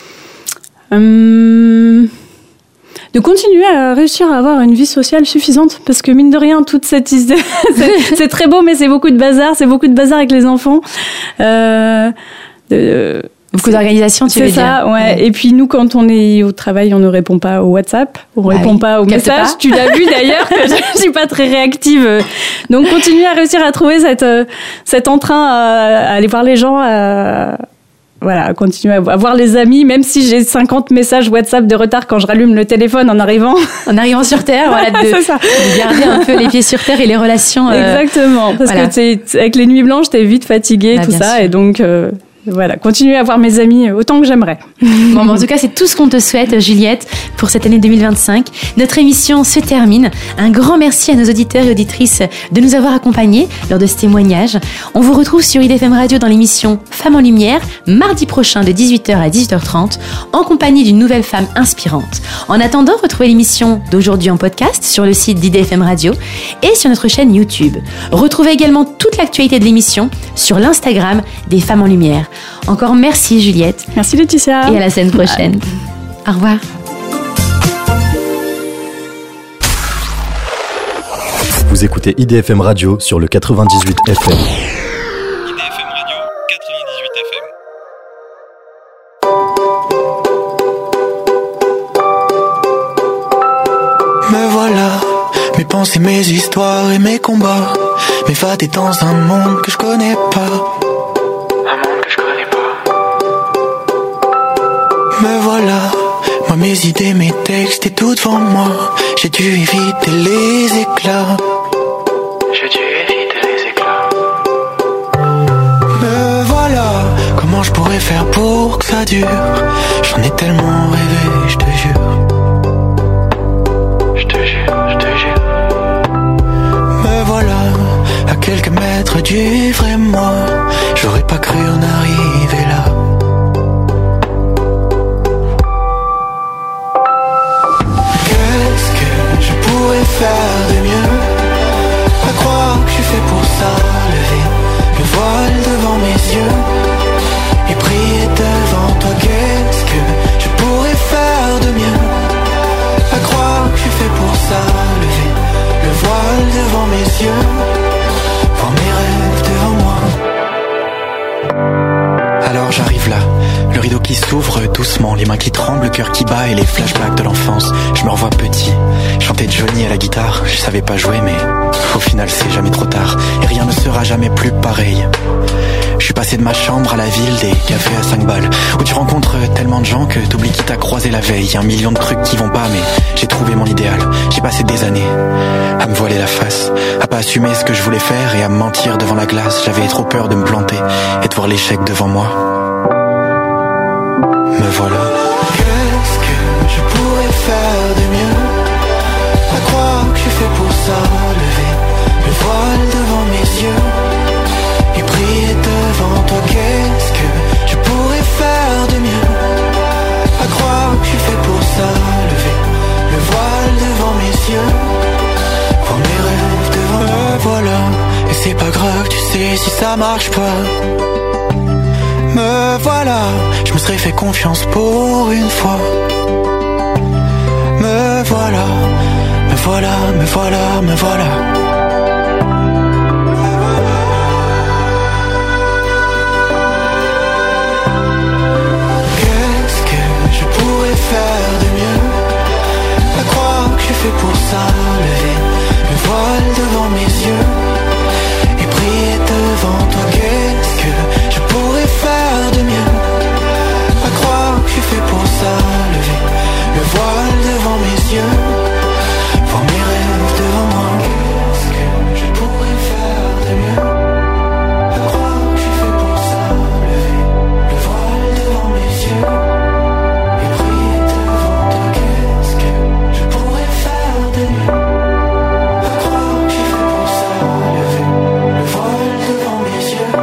Hum... De continuer à réussir à avoir une vie sociale suffisante, parce que mine de rien, toute cette idée, c'est, c'est très beau, mais c'est beaucoup de bazar, c'est beaucoup de bazar avec les enfants. Euh, de, beaucoup d'organisation, tu c'est veux ça, dire. Ouais. ouais. Et puis nous, quand on est au travail, on ne répond pas au WhatsApp, on ne ah répond oui. pas aux messages. Pas. Tu l'as vu d'ailleurs, que je ne suis pas très réactive. Donc continuer à réussir à trouver cette, cet entrain à, à aller voir les gens, à, voilà, continuer à voir les amis, même si j'ai cinquante messages WhatsApp de retard quand je rallume le téléphone en arrivant. En arrivant sur Terre, voilà, de, de garder un peu les pieds sur Terre et les relations. Euh, Exactement, parce voilà. que t'es, avec les nuits blanches, t'es vite fatigué, ah, tout ça, sûr. Et donc... Euh, voilà, continuer à voir mes amis autant que j'aimerais. Bon, en tout cas, c'est tout ce qu'on te souhaite, Juliette, pour cette année deux mille vingt-cinq. Notre émission se termine. Un grand merci à nos auditeurs et auditrices de nous avoir accompagnés lors de ce témoignage. On vous retrouve sur I D F M Radio dans l'émission Femmes en Lumière, mardi prochain de dix-huit heures à dix-huit heures trente, en compagnie d'une nouvelle femme inspirante. En attendant, retrouvez l'émission d'aujourd'hui en podcast sur le site d'I D F M Radio et sur notre chaîne YouTube. Retrouvez également toute l'actualité de l'émission sur l'Instagram des Femmes en Lumière. Encore merci Juliette. Merci Laetitia. Et à la semaine prochaine. Au revoir. Vous écoutez I D F M Radio sur le quatre-vingt-dix-huit F M. I D F M Radio, quatre-vingt-dix-huit F M. Me voilà, mes pensées, mes histoires et mes combats, m'évader dans un monde que je connais pas. Un monde que je connais pas. Me voilà, moi mes idées, mes textes et tout devant moi. J'ai dû éviter les éclats. J'ai dû éviter les éclats. Me voilà, comment je pourrais faire pour que ça dure? J'en ai tellement rêvé, je te jure. Je te jure, je te jure. Me voilà, à quelques mètres du vrai moi. J'aurais pas cru en arriver là. Qu'est-ce que je pourrais faire de mieux? À croire que je suis fait pour ça, lever le voile devant mes yeux et prier devant toi. Qu'est-ce que je pourrais faire de mieux? À croire que je suis fait pour ça, lever le voile devant mes yeux, voir mes rêves devant moi. Alors j'arrive là, le rideau qui s'ouvre doucement, les mains qui tremblent, le cœur qui bat et les flashbacks de l'enfance. Je me revois petit, chanter Johnny à la guitare. Je savais pas jouer mais au final c'est jamais trop tard. Et rien ne sera jamais plus pareil. Je suis passé de ma chambre à la ville des cafés à cinq balles, où tu rencontres tellement de gens que t'oublies qui t'a croisé la veille. Y'a un million de trucs qui vont pas mais j'ai trouvé mon idéal. J'ai passé des années à me voiler la face, à pas assumer ce que je voulais faire et à me mentir devant la glace. J'avais trop peur de me planter et de voir l'échec devant moi. Me voilà. Qu'est-ce que je pourrais faire de mieux? À croire que je suis fait pour ça, lever le voile devant mes yeux et prier devant toi. Qu'est-ce que je pourrais faire de mieux? À croire que je suis fait pour ça, lever le voile devant mes yeux, voir mes rêves devant moi. Me voilà, et c'est pas grave, tu sais si ça marche pas. Me voilà, je me serais fait confiance pour une fois. Me voilà, me voilà, me voilà, me voilà. Qu'est-ce que je pourrais faire de mieux? À croire que je suis fait pour ça, lever le voile devant mes yeux et prier devant toi. Qu'est-ce que je pourrais faire de mieux? À croire que je suis fait pour ça, lever le voile devant mes yeux, voir mes rêves devant moi. Qu'est-ce que je pourrais faire de mieux? À croire que je suis fait pour ça, lever le voile devant mes yeux et prier devant toi. Qu'est-ce que je pourrais faire de mieux? À croire que je suis fait pour ça, lever le voile devant mes yeux.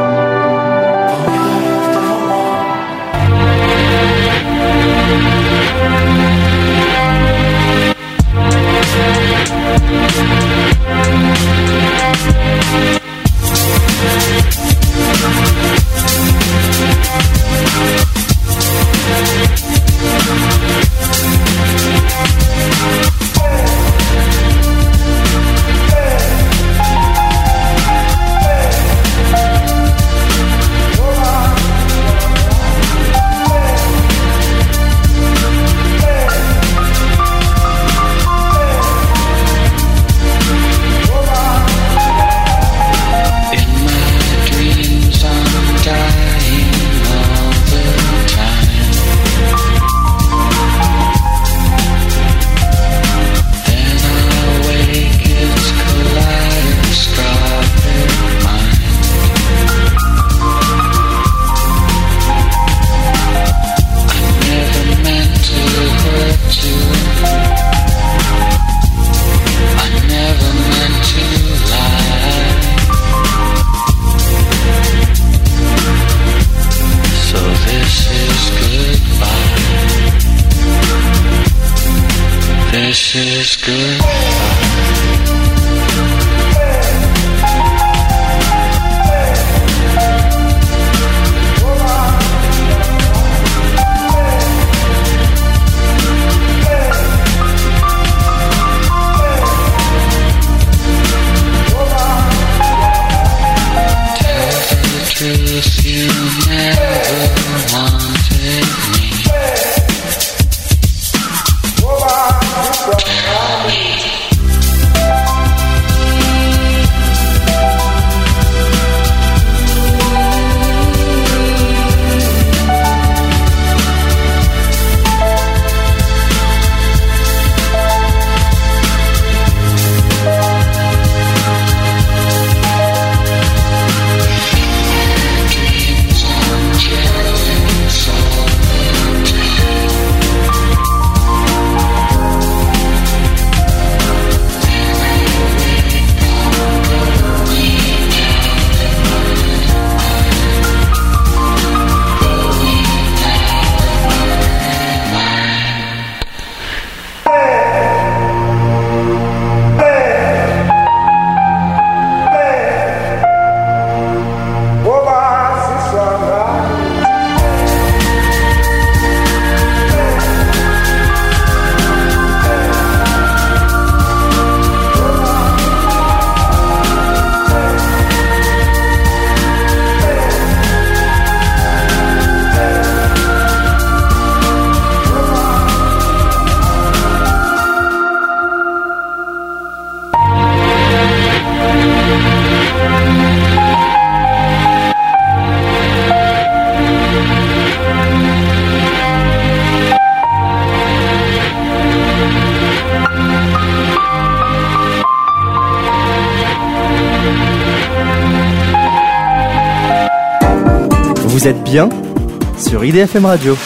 Vous êtes bien sur I D F M Radio.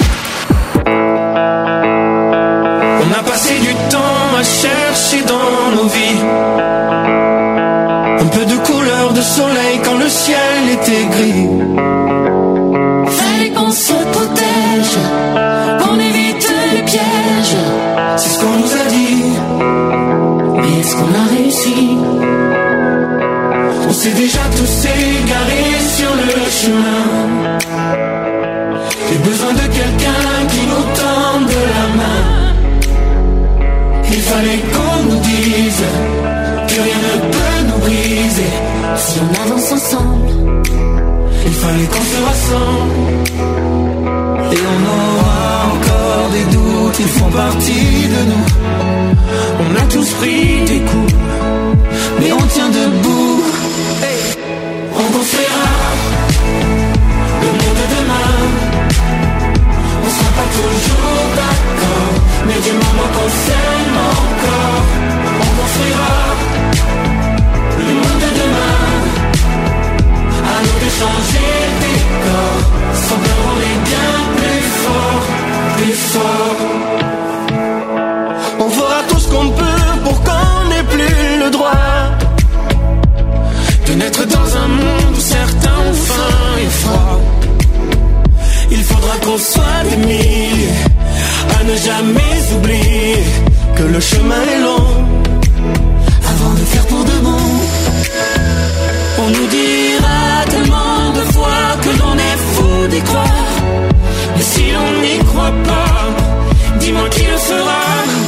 On a passé du temps à chercher dans nos vies un peu de couleur de soleil quand le ciel était gris. Fallait qu'on se protège, qu'on évite les pièges. C'est ce qu'on nous a dit, Mais est-ce qu'on a réussi? on s'est déjà tous égarés sur le chemin. J'ai besoin de quelqu'un qui nous tende la main. Il fallait qu'on nous dise que rien ne peut nous briser. Si on avance ensemble, Il fallait qu'on se rassemble. Et on aura encore des doutes, ils font partie de nous. On a tous pris des coups, mais on tient debout. Hey. On construira le monde de demain. On sera pas toujours d'accord, mais du moment qu'on s'aime encore, on construira le monde de demain. À nous de changer le décor. Sans peur on est bien plus fort, plus fort. On fera tout ce qu'on peut pour qu'on n'ait plus le droit de naître dans un monde où certains ont faim et froid. Il faudra qu'on soit des milliers à ne jamais oublier que le chemin est long avant de faire pour de bon. On nous dira tellement de fois que l'on est fou d'y croire. Mais si l'on n'y croit pas, dis-moi qui le fera.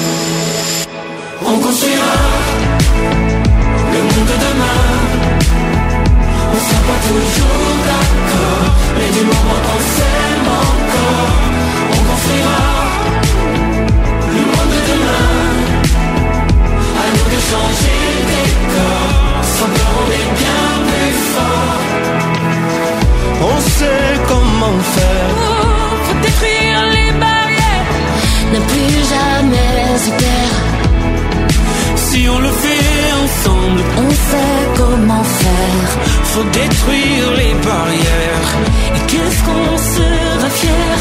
On construira le monde de demain. On sera pas toujours d'accord, mais du moment qu'on s'aime encore, on construira le monde de demain. À nous de changer le décor. Sans peur on est bien plus fort. On sait comment faire. oh, faut détruire les barrières, ne plus jamais se taire. Si on le fait ensemble, On sait comment faire. faut détruire les barrières. Et qu'est-ce qu'on sera fier?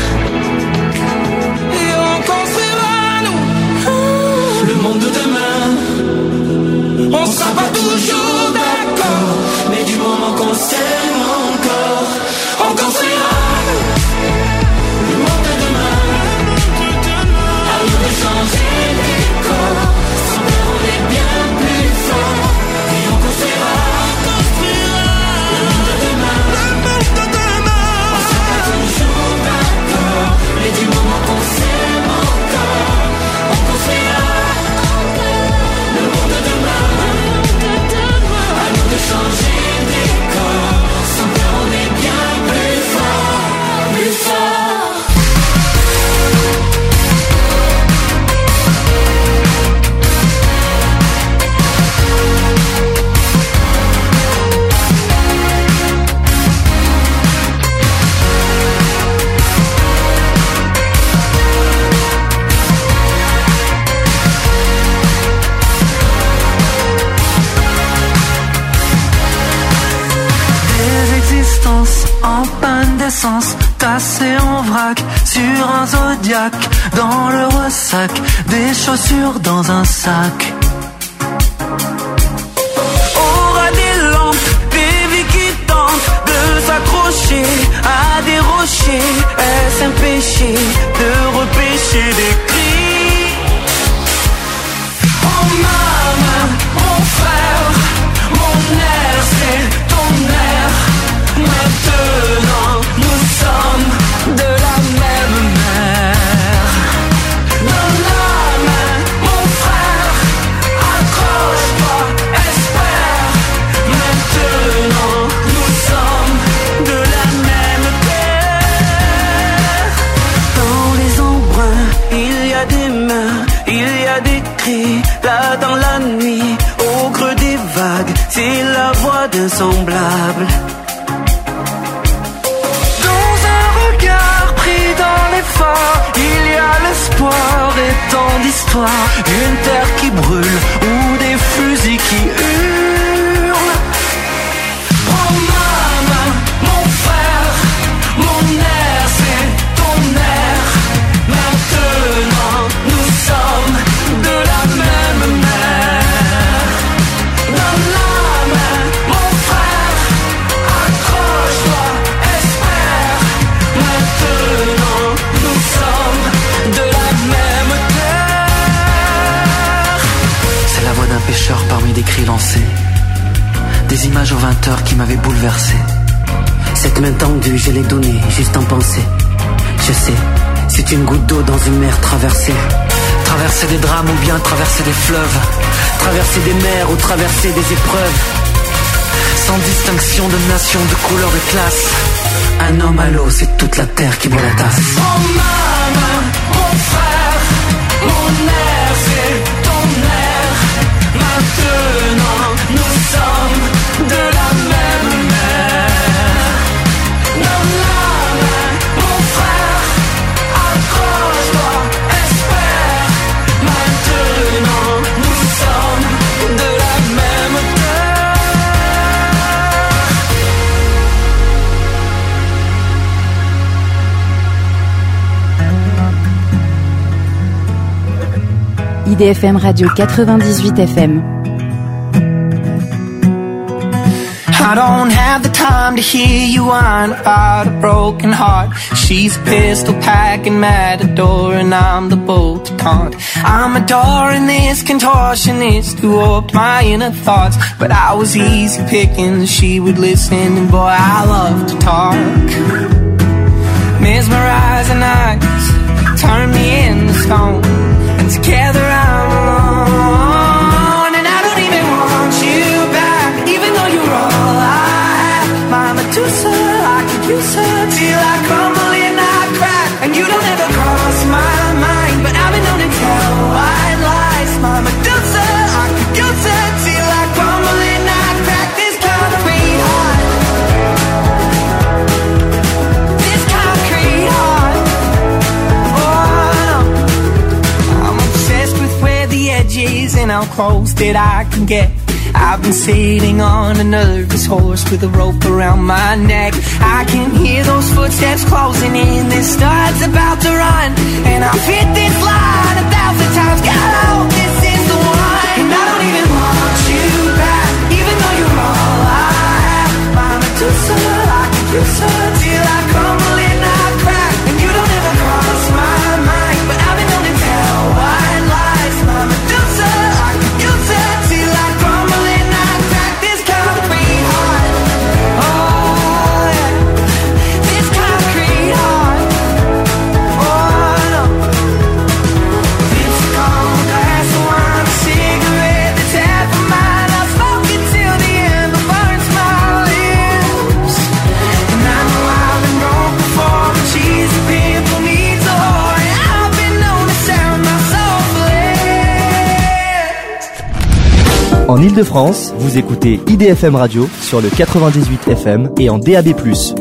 Et on construira nous le monde de demain. On sera pas toujours d'accord, mais du moment qu'on s'aime encore, on construira le monde de demain. À nous de changer le décor. Sans peur on est bien plus fort. Et on construira le monde de demain. On sera pas toujours d'accord, mais du moment qu'on s'aime encore, on construira le monde de demain. À nous de changer le décor. Sans peur on est bien plus fort, plus fort. Des existences en panne d'essence, tassées en vrac sur un zodiaque, dans le ressac, des chaussures dans un sac. Aura des lampes, des vies qui tentent de s'accrocher à des rochers. Est-ce un péché de repêcher des cris? Oh maman, mon frère, mon air c'est ton air. Maintenant nous sommes de la même mère. Donne la main, mon frère, accroche-toi, espère. Maintenant nous sommes de la même terre. Dans les embruns, il y a des mains, il y a des cris. Là dans la nuit, au creux des vagues, c'est la voix d'un semblable. Dans un regard pris dans l'effort, il y a l'espoir et tant d'histoires. Une terre qui brûle ou des fusils qui hurlent. Oh maman, mon frère, mon pêcheur parmi des cris lancés, des images aux vingt heures qui m'avaient bouleversé. Cette main tendue, je l'ai donnée, juste en pensée. Je sais, c'est une goutte d'eau dans une mer traversée. Traverser des drames ou bien traverser des fleuves, traverser des mers ou traverser des épreuves. Sans distinction de nation, de couleur, de classe. Un homme à l'eau, c'est toute la terre qui boit la tasse. Oh maman, mon frère, mon air, c'est ton air. Maintenant, nous sommes de la même mer. Donne la main, mon frère, accroche-toi, espère. Maintenant, nous sommes de la même terre. I D F M Radio quatre-vingt-dix-huit F M. I don't have the time to hear you whine about a broken heart. She's a pistol packing matador and I'm the bolt to taunt. I'm adoring this contortionist who warped my inner thoughts. But I was easy picking, she would listen and boy I love to talk. Mesmerizing eyes turn me into stone, and together I'm alone. And I don't even want you back, even though you're all I have. My Medusa, I could use her till I crumble and I crack. And you don't ever cross my mind, but I've been known to tell white lies. My Medusa, I could use her till I crumble and I crack. This concrete heart, this concrete heart. Oh no, I'm obsessed with where the edge is and how close that I can get. I've been sitting on a nervous horse with a rope around my neck. I can hear those footsteps closing in, this star's about to run. And I've hit this line a thousand times, God, I hope this is the one. And I don't even want you back, even though you're all I have. My Medusa, I could use her till I crumble and I crack. And you don't ever cross my mind, but I've been known to tell white lies. My Medusa, I could use her till I crumble and I crack. This concrete heart, oh yeah, this concrete heart, oh no. It's a cold glass of wine, a cigarette that's half of mine. I'll smoke it till the end, but burns my lips. And I know I've been broke before, but she's a pimple needs a whore. And I've been known to sound my soul flat. En Ile-de-France, vous écoutez I D F M Radio sur le quatre-vingt-dix-huit F M et en D A B plus.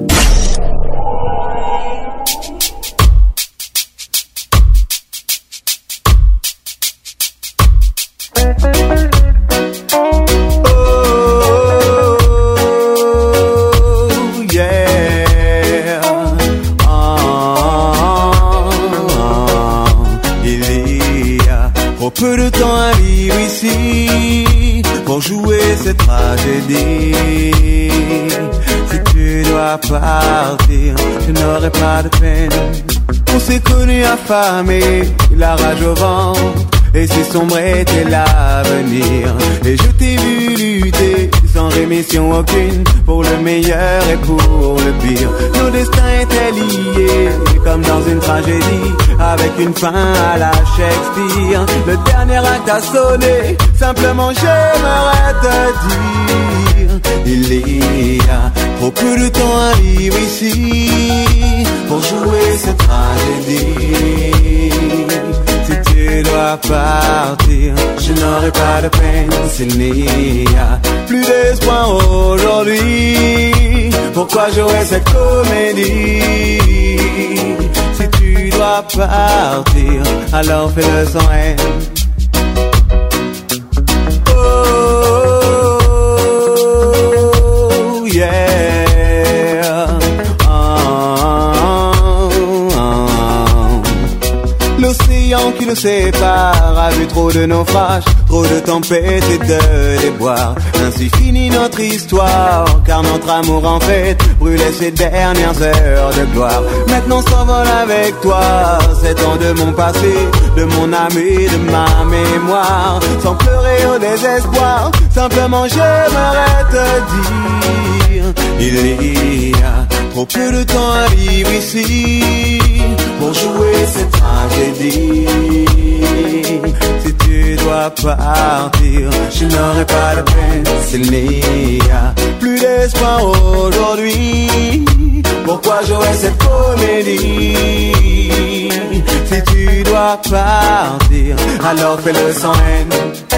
Peu de temps à vivre ici pour jouer cette tragédie. Si tu dois partir, je n'aurai pas de peine. On s'est connus affamés, la rage au ventre, et si sombre était l'avenir. Et je t'ai vu lutter sans rémission aucune pour le meilleur et pour le pire. Nos destins étaient liés comme dans une tragédie, avec une fin à la Shakespeare. Le dernier acte a sonné, simplement j'aimerais te dire, il y a trop peu de temps à vivre ici pour jouer cette tragédie. Si tu dois partir, je n'aurai pas de peine. S'il n'y a plus d'espoir aujourd'hui, pourquoi jouer cette comédie? Si tu dois partir, alors fais-le sans haine. Oh, yeah. Oh, oh, oh. L'océan qui nous sépare a vu trop de naufrages, trop de tempêtes et de déboires. Ainsi finit notre histoire, car notre amour en fait brûlait ses dernières heures de gloire. Maintenant s'envole avec toi, sept ans de mon passé, de mon âme et de ma mémoire. Sans pleurer au désespoir. Simplement j'aimerais te dire, il y a trop peu de temps à vivre ici pour jouer cette tragédie. Si tu dois partir, je n'aurai pas de peine. S'il n'y a plus d'espoir aujourd'hui, pourquoi jouer cette comédie? Si tu dois partir, alors fais-le sans haine.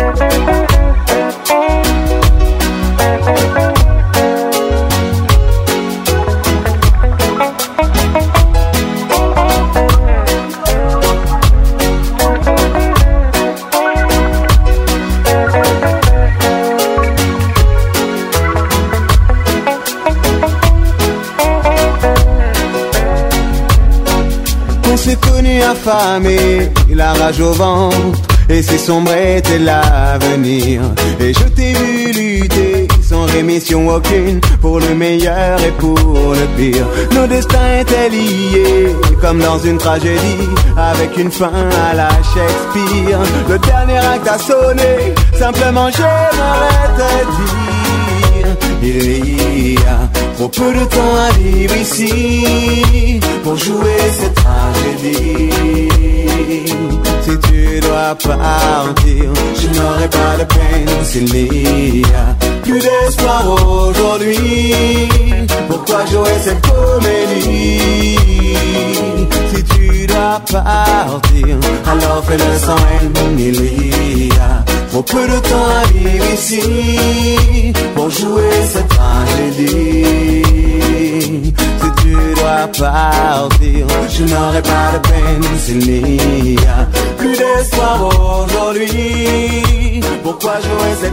On s'est connus affamés, la rage au ventre, et si sombre était l'avenir. Et je t'ai vu lutter sans rémission aucune, pour le meilleur et pour le pire. Nos destins étaient liés, comme dans une tragédie, avec une fin à la Shakespeare. Le dernier acte a sonné, simplement j'aimerais te dire, il y a trop peu de temps à vivre ici pour jouer cette tragédie. Si tu dois partir, je n'aurai pas de peine. S'il n'y a plus d'espoir aujourd'hui, pourquoi jouer cette comédie? Si tu dois partir, alors fais-le sans haine. Il y a trop peu de temps à vivre ici pour jouer cette tragédie. Si tu dois partir, je n'aurai pas de peine. S'il n'y a plus d'espoir aujourd'hui, pourquoi jouer cette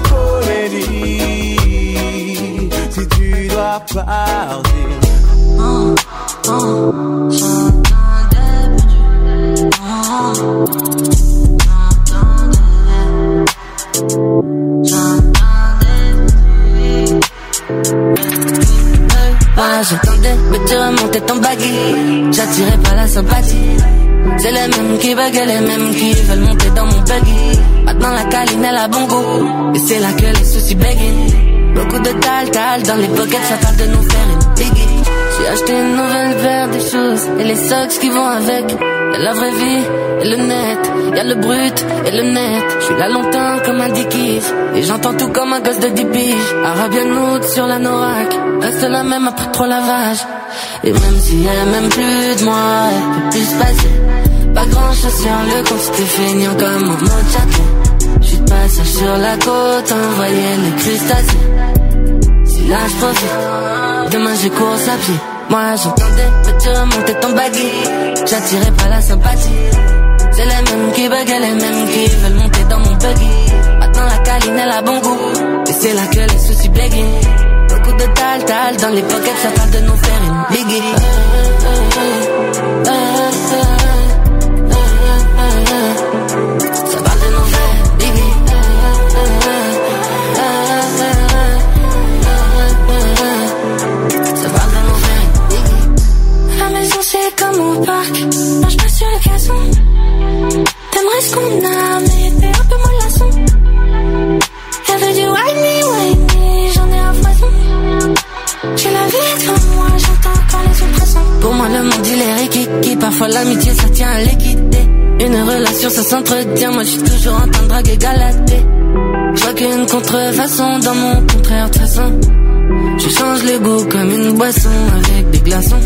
comédie? Si tu dois partir, oh, oh, Ah, j'entendais, mais tu remontais ton baggy. J'attirais pas la sympathie. C'est les mêmes qui buguent, les mêmes qui veulent monter dans mon buggy. Maintenant la câline elle a bon goût, et c'est là que les soucis béguinent. Beaucoup de tal-tal dans les pockets, ça parle de nous faire une biggie. J'ai acheté une nouvelle paire de choses, et les socks qui vont avec. Y'a la vraie vie et le net, y'a le brut et le net. J'suis là longtemps comme un dickies, et j'entends tout comme un gosse de dix piges. Arabian Oud sur la Norak, reste la même après trop lavage. Et même si elle même plus de moi, elle peut plus se passer. Pas grand chose sur le compte, c'était feignant comme un mot chat. J'suis de passage sur la côte, envoyer les crustacés. Si là j'profite, demain j'ai course à pied. Moi j'entendais, mais tu remontais ton baggy. J'attirais pas la sympathie. C'est les mêmes qui buguent, les mêmes qui veulent monter dans mon buggy. Maintenant la câline elle a bon goût, et c'est là que les soucis béguinent. Beaucoup de tal-tal dans les pockets, ça parle de nous faire une biggie. Ça parle de nous faire une biggie. Ça parle de nous faire une biggie. La maison c'est comme au parc, marche pas sur le gazon. T'aimerais ce qu'on a, mais t'es un peu moins laçon. Elle veut du whiny, whiny, j'en ai à foison. J'ai la vie devant moi, j'entends quand les autres pressent. Pour moi le monde il est rikiki, parfois l'amitié ça tient à l'équité. Une relation ça s'entretient, moi j'suis toujours en train de draguer galater. J'vois qu'une contrefaçon dans mon contraire de façon. Je change le goût comme une boisson avec des glaçons.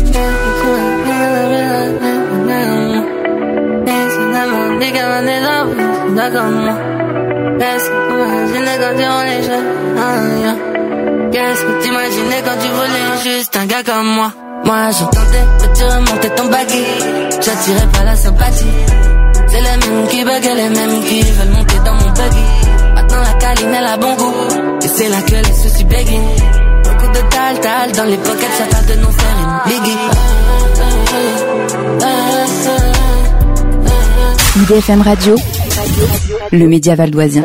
Qu'est-ce que t'imaginais quand tu roulais juste Qu'est-ce que t'imaginais quand tu voulais juste un gars comme moi? Moi j'entendais que tu remontais ton baggy. J'attirais pas la sympathie. C'est les mêmes qui buguent, les mêmes qui veulent monter dans mon buggy. Maintenant la câline elle a bon goût, et c'est là que les soucis béguinent. Beaucoup de tal-tal dans les pockets, ça parle de nous faire une biggie. I D F M Radio, le média valdoisien.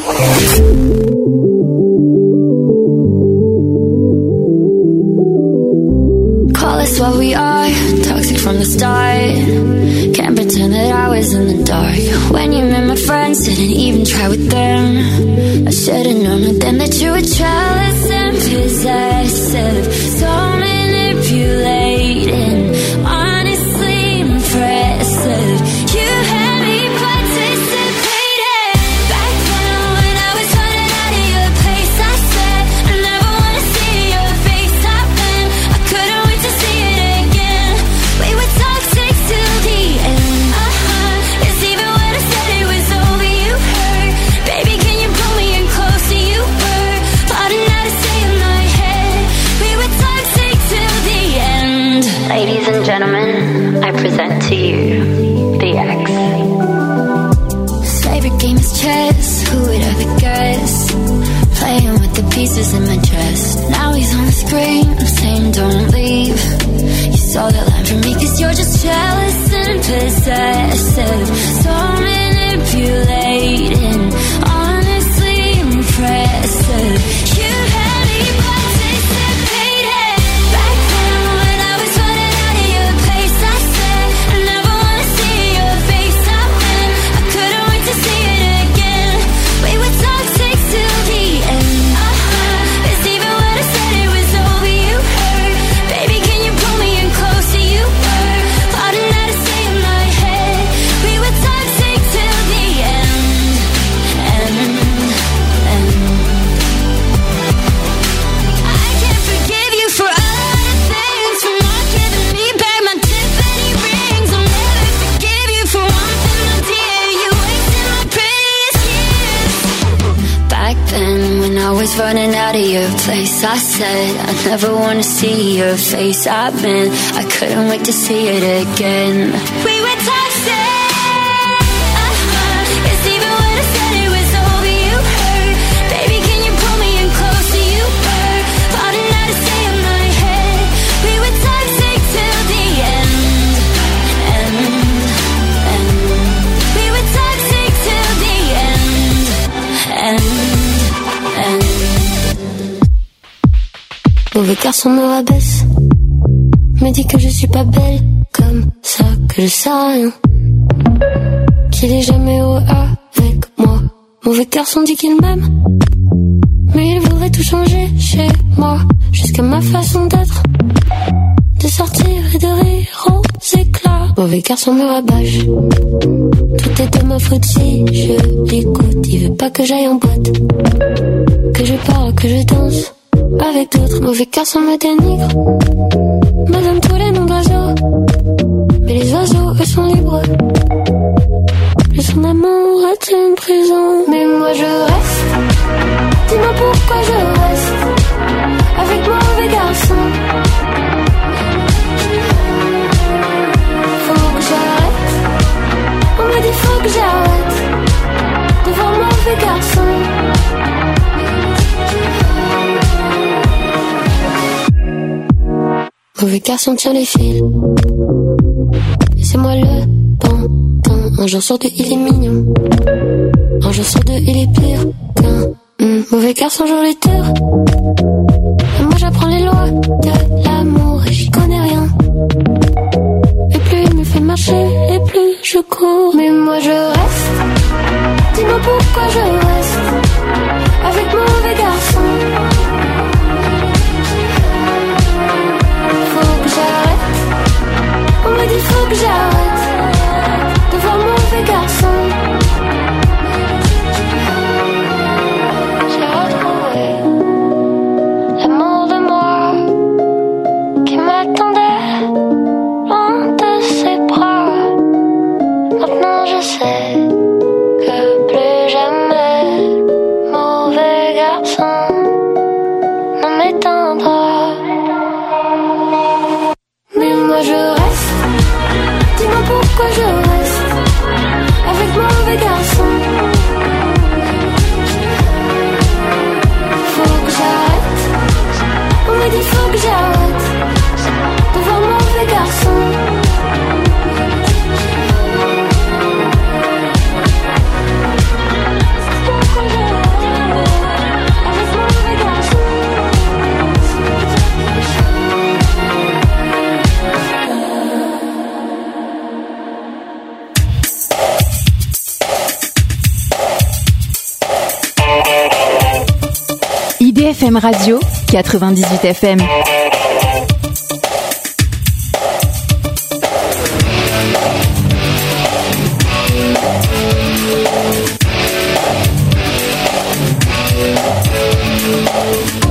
Call us what we are, toxic from the start. Can't pretend that I was in the dark. When you met my friends, didn't even try with them. I Should've known then that you were jealous and possessive, so manipulating, honestly impressive. You had me participating. Back then when I was running out of your place, I said I never wanna see your face. I've been, I couldn't wait to see it again. We were toxic till the end. Uh-huh. It's even when I said it was over, you hurt. Baby, can you pull me in closer? You were plotting how to stay in my head. We were toxic till the end. Ladies and gentlemen, I present to you the X. His favorite game is chess. Who would ever guess? Playing with the pieces in my dress. Now he's on the screen, saying don't leave. You saw that line from me, cause you're just jealous and possessive, so manipulating, honestly impressive. You had me participating. Back then when I was running out of your place, I said I never wanna see your face. I've been, I couldn't wait to see it again. We were toxic till the end. Uh-huh. It's even when I said it was over, you hurt. Baby, can you pull me in closer? You were plotting how to stay in my head. We were toxic till the end. End, end. I can't forgive you for all the things, for not giving me back my Tiffany rings. I'll never forgive you for one thing, my dear. You wasted my prettiest years. Back then when I was running out of your place, I said I never wanna see your face. I've been, I couldn't wait to see it again. We were toxic. Uh-huh. It's even when I said it was over, you hurt. Baby, can you pull me in closer? You were plotting how to stay in my head. We were toxic till the end. End, end. We were toxic till the end. End, end. Mauvais garçon me rabaisse, me dit que je suis pas belle, comme ça que je sais rien, qu'il est jamais heureux avec moi. Mauvais garçon dit qu'il m'aime, mais il voudrait tout changer chez moi, jusqu'à ma façon d'être, de sortir et de rire aux éclats. Mauvais garçon me rabâche, tout est de ma faute si je l'écoute. Il veut pas que j'aille en boîte, que je parle, que je danse avec d'autres. Mauvais garçon me dénigre, me donne tous les noms d'oiseaux, mais les oiseaux eux sont libres. Le son d'amour est une prison, mais moi je reste. Dis-moi pourquoi je reste avec mauvais garçon. Faut que j'arrête, on me dit faut que j'arrête de voir mauvais garçon. Mauvais garçon tient les fils, et c'est moi le pantin. Un jour sur deux il est mignon, un jour sur deux il est pire qu'un mmh. Mauvais garçon joue les tours, et moi j'apprends les lois de l'amour et j'y connais rien. Et plus il me fait marcher, et plus je cours. Mais moi je reste, dis-moi pourquoi je reste avec mauvais garçon. On me dit faut que j'arrête de voir mauvais garçon. J'ai retrouvé l'amour de moi qui m'attendait loin de ses bras. Maintenant je sais que plus jamais mauvais garçon ne m'éteindra. Mais moi je reste, dis-moi pourquoi je reste avec mauvais garçon. Faut que j'arrête, on me dit faut que j'arrête de voir mauvais garçon. Pourquoi je reste avec mauvais garçon. D F M Radio, quatre-vingt-dix-huit F M. We'll be right back.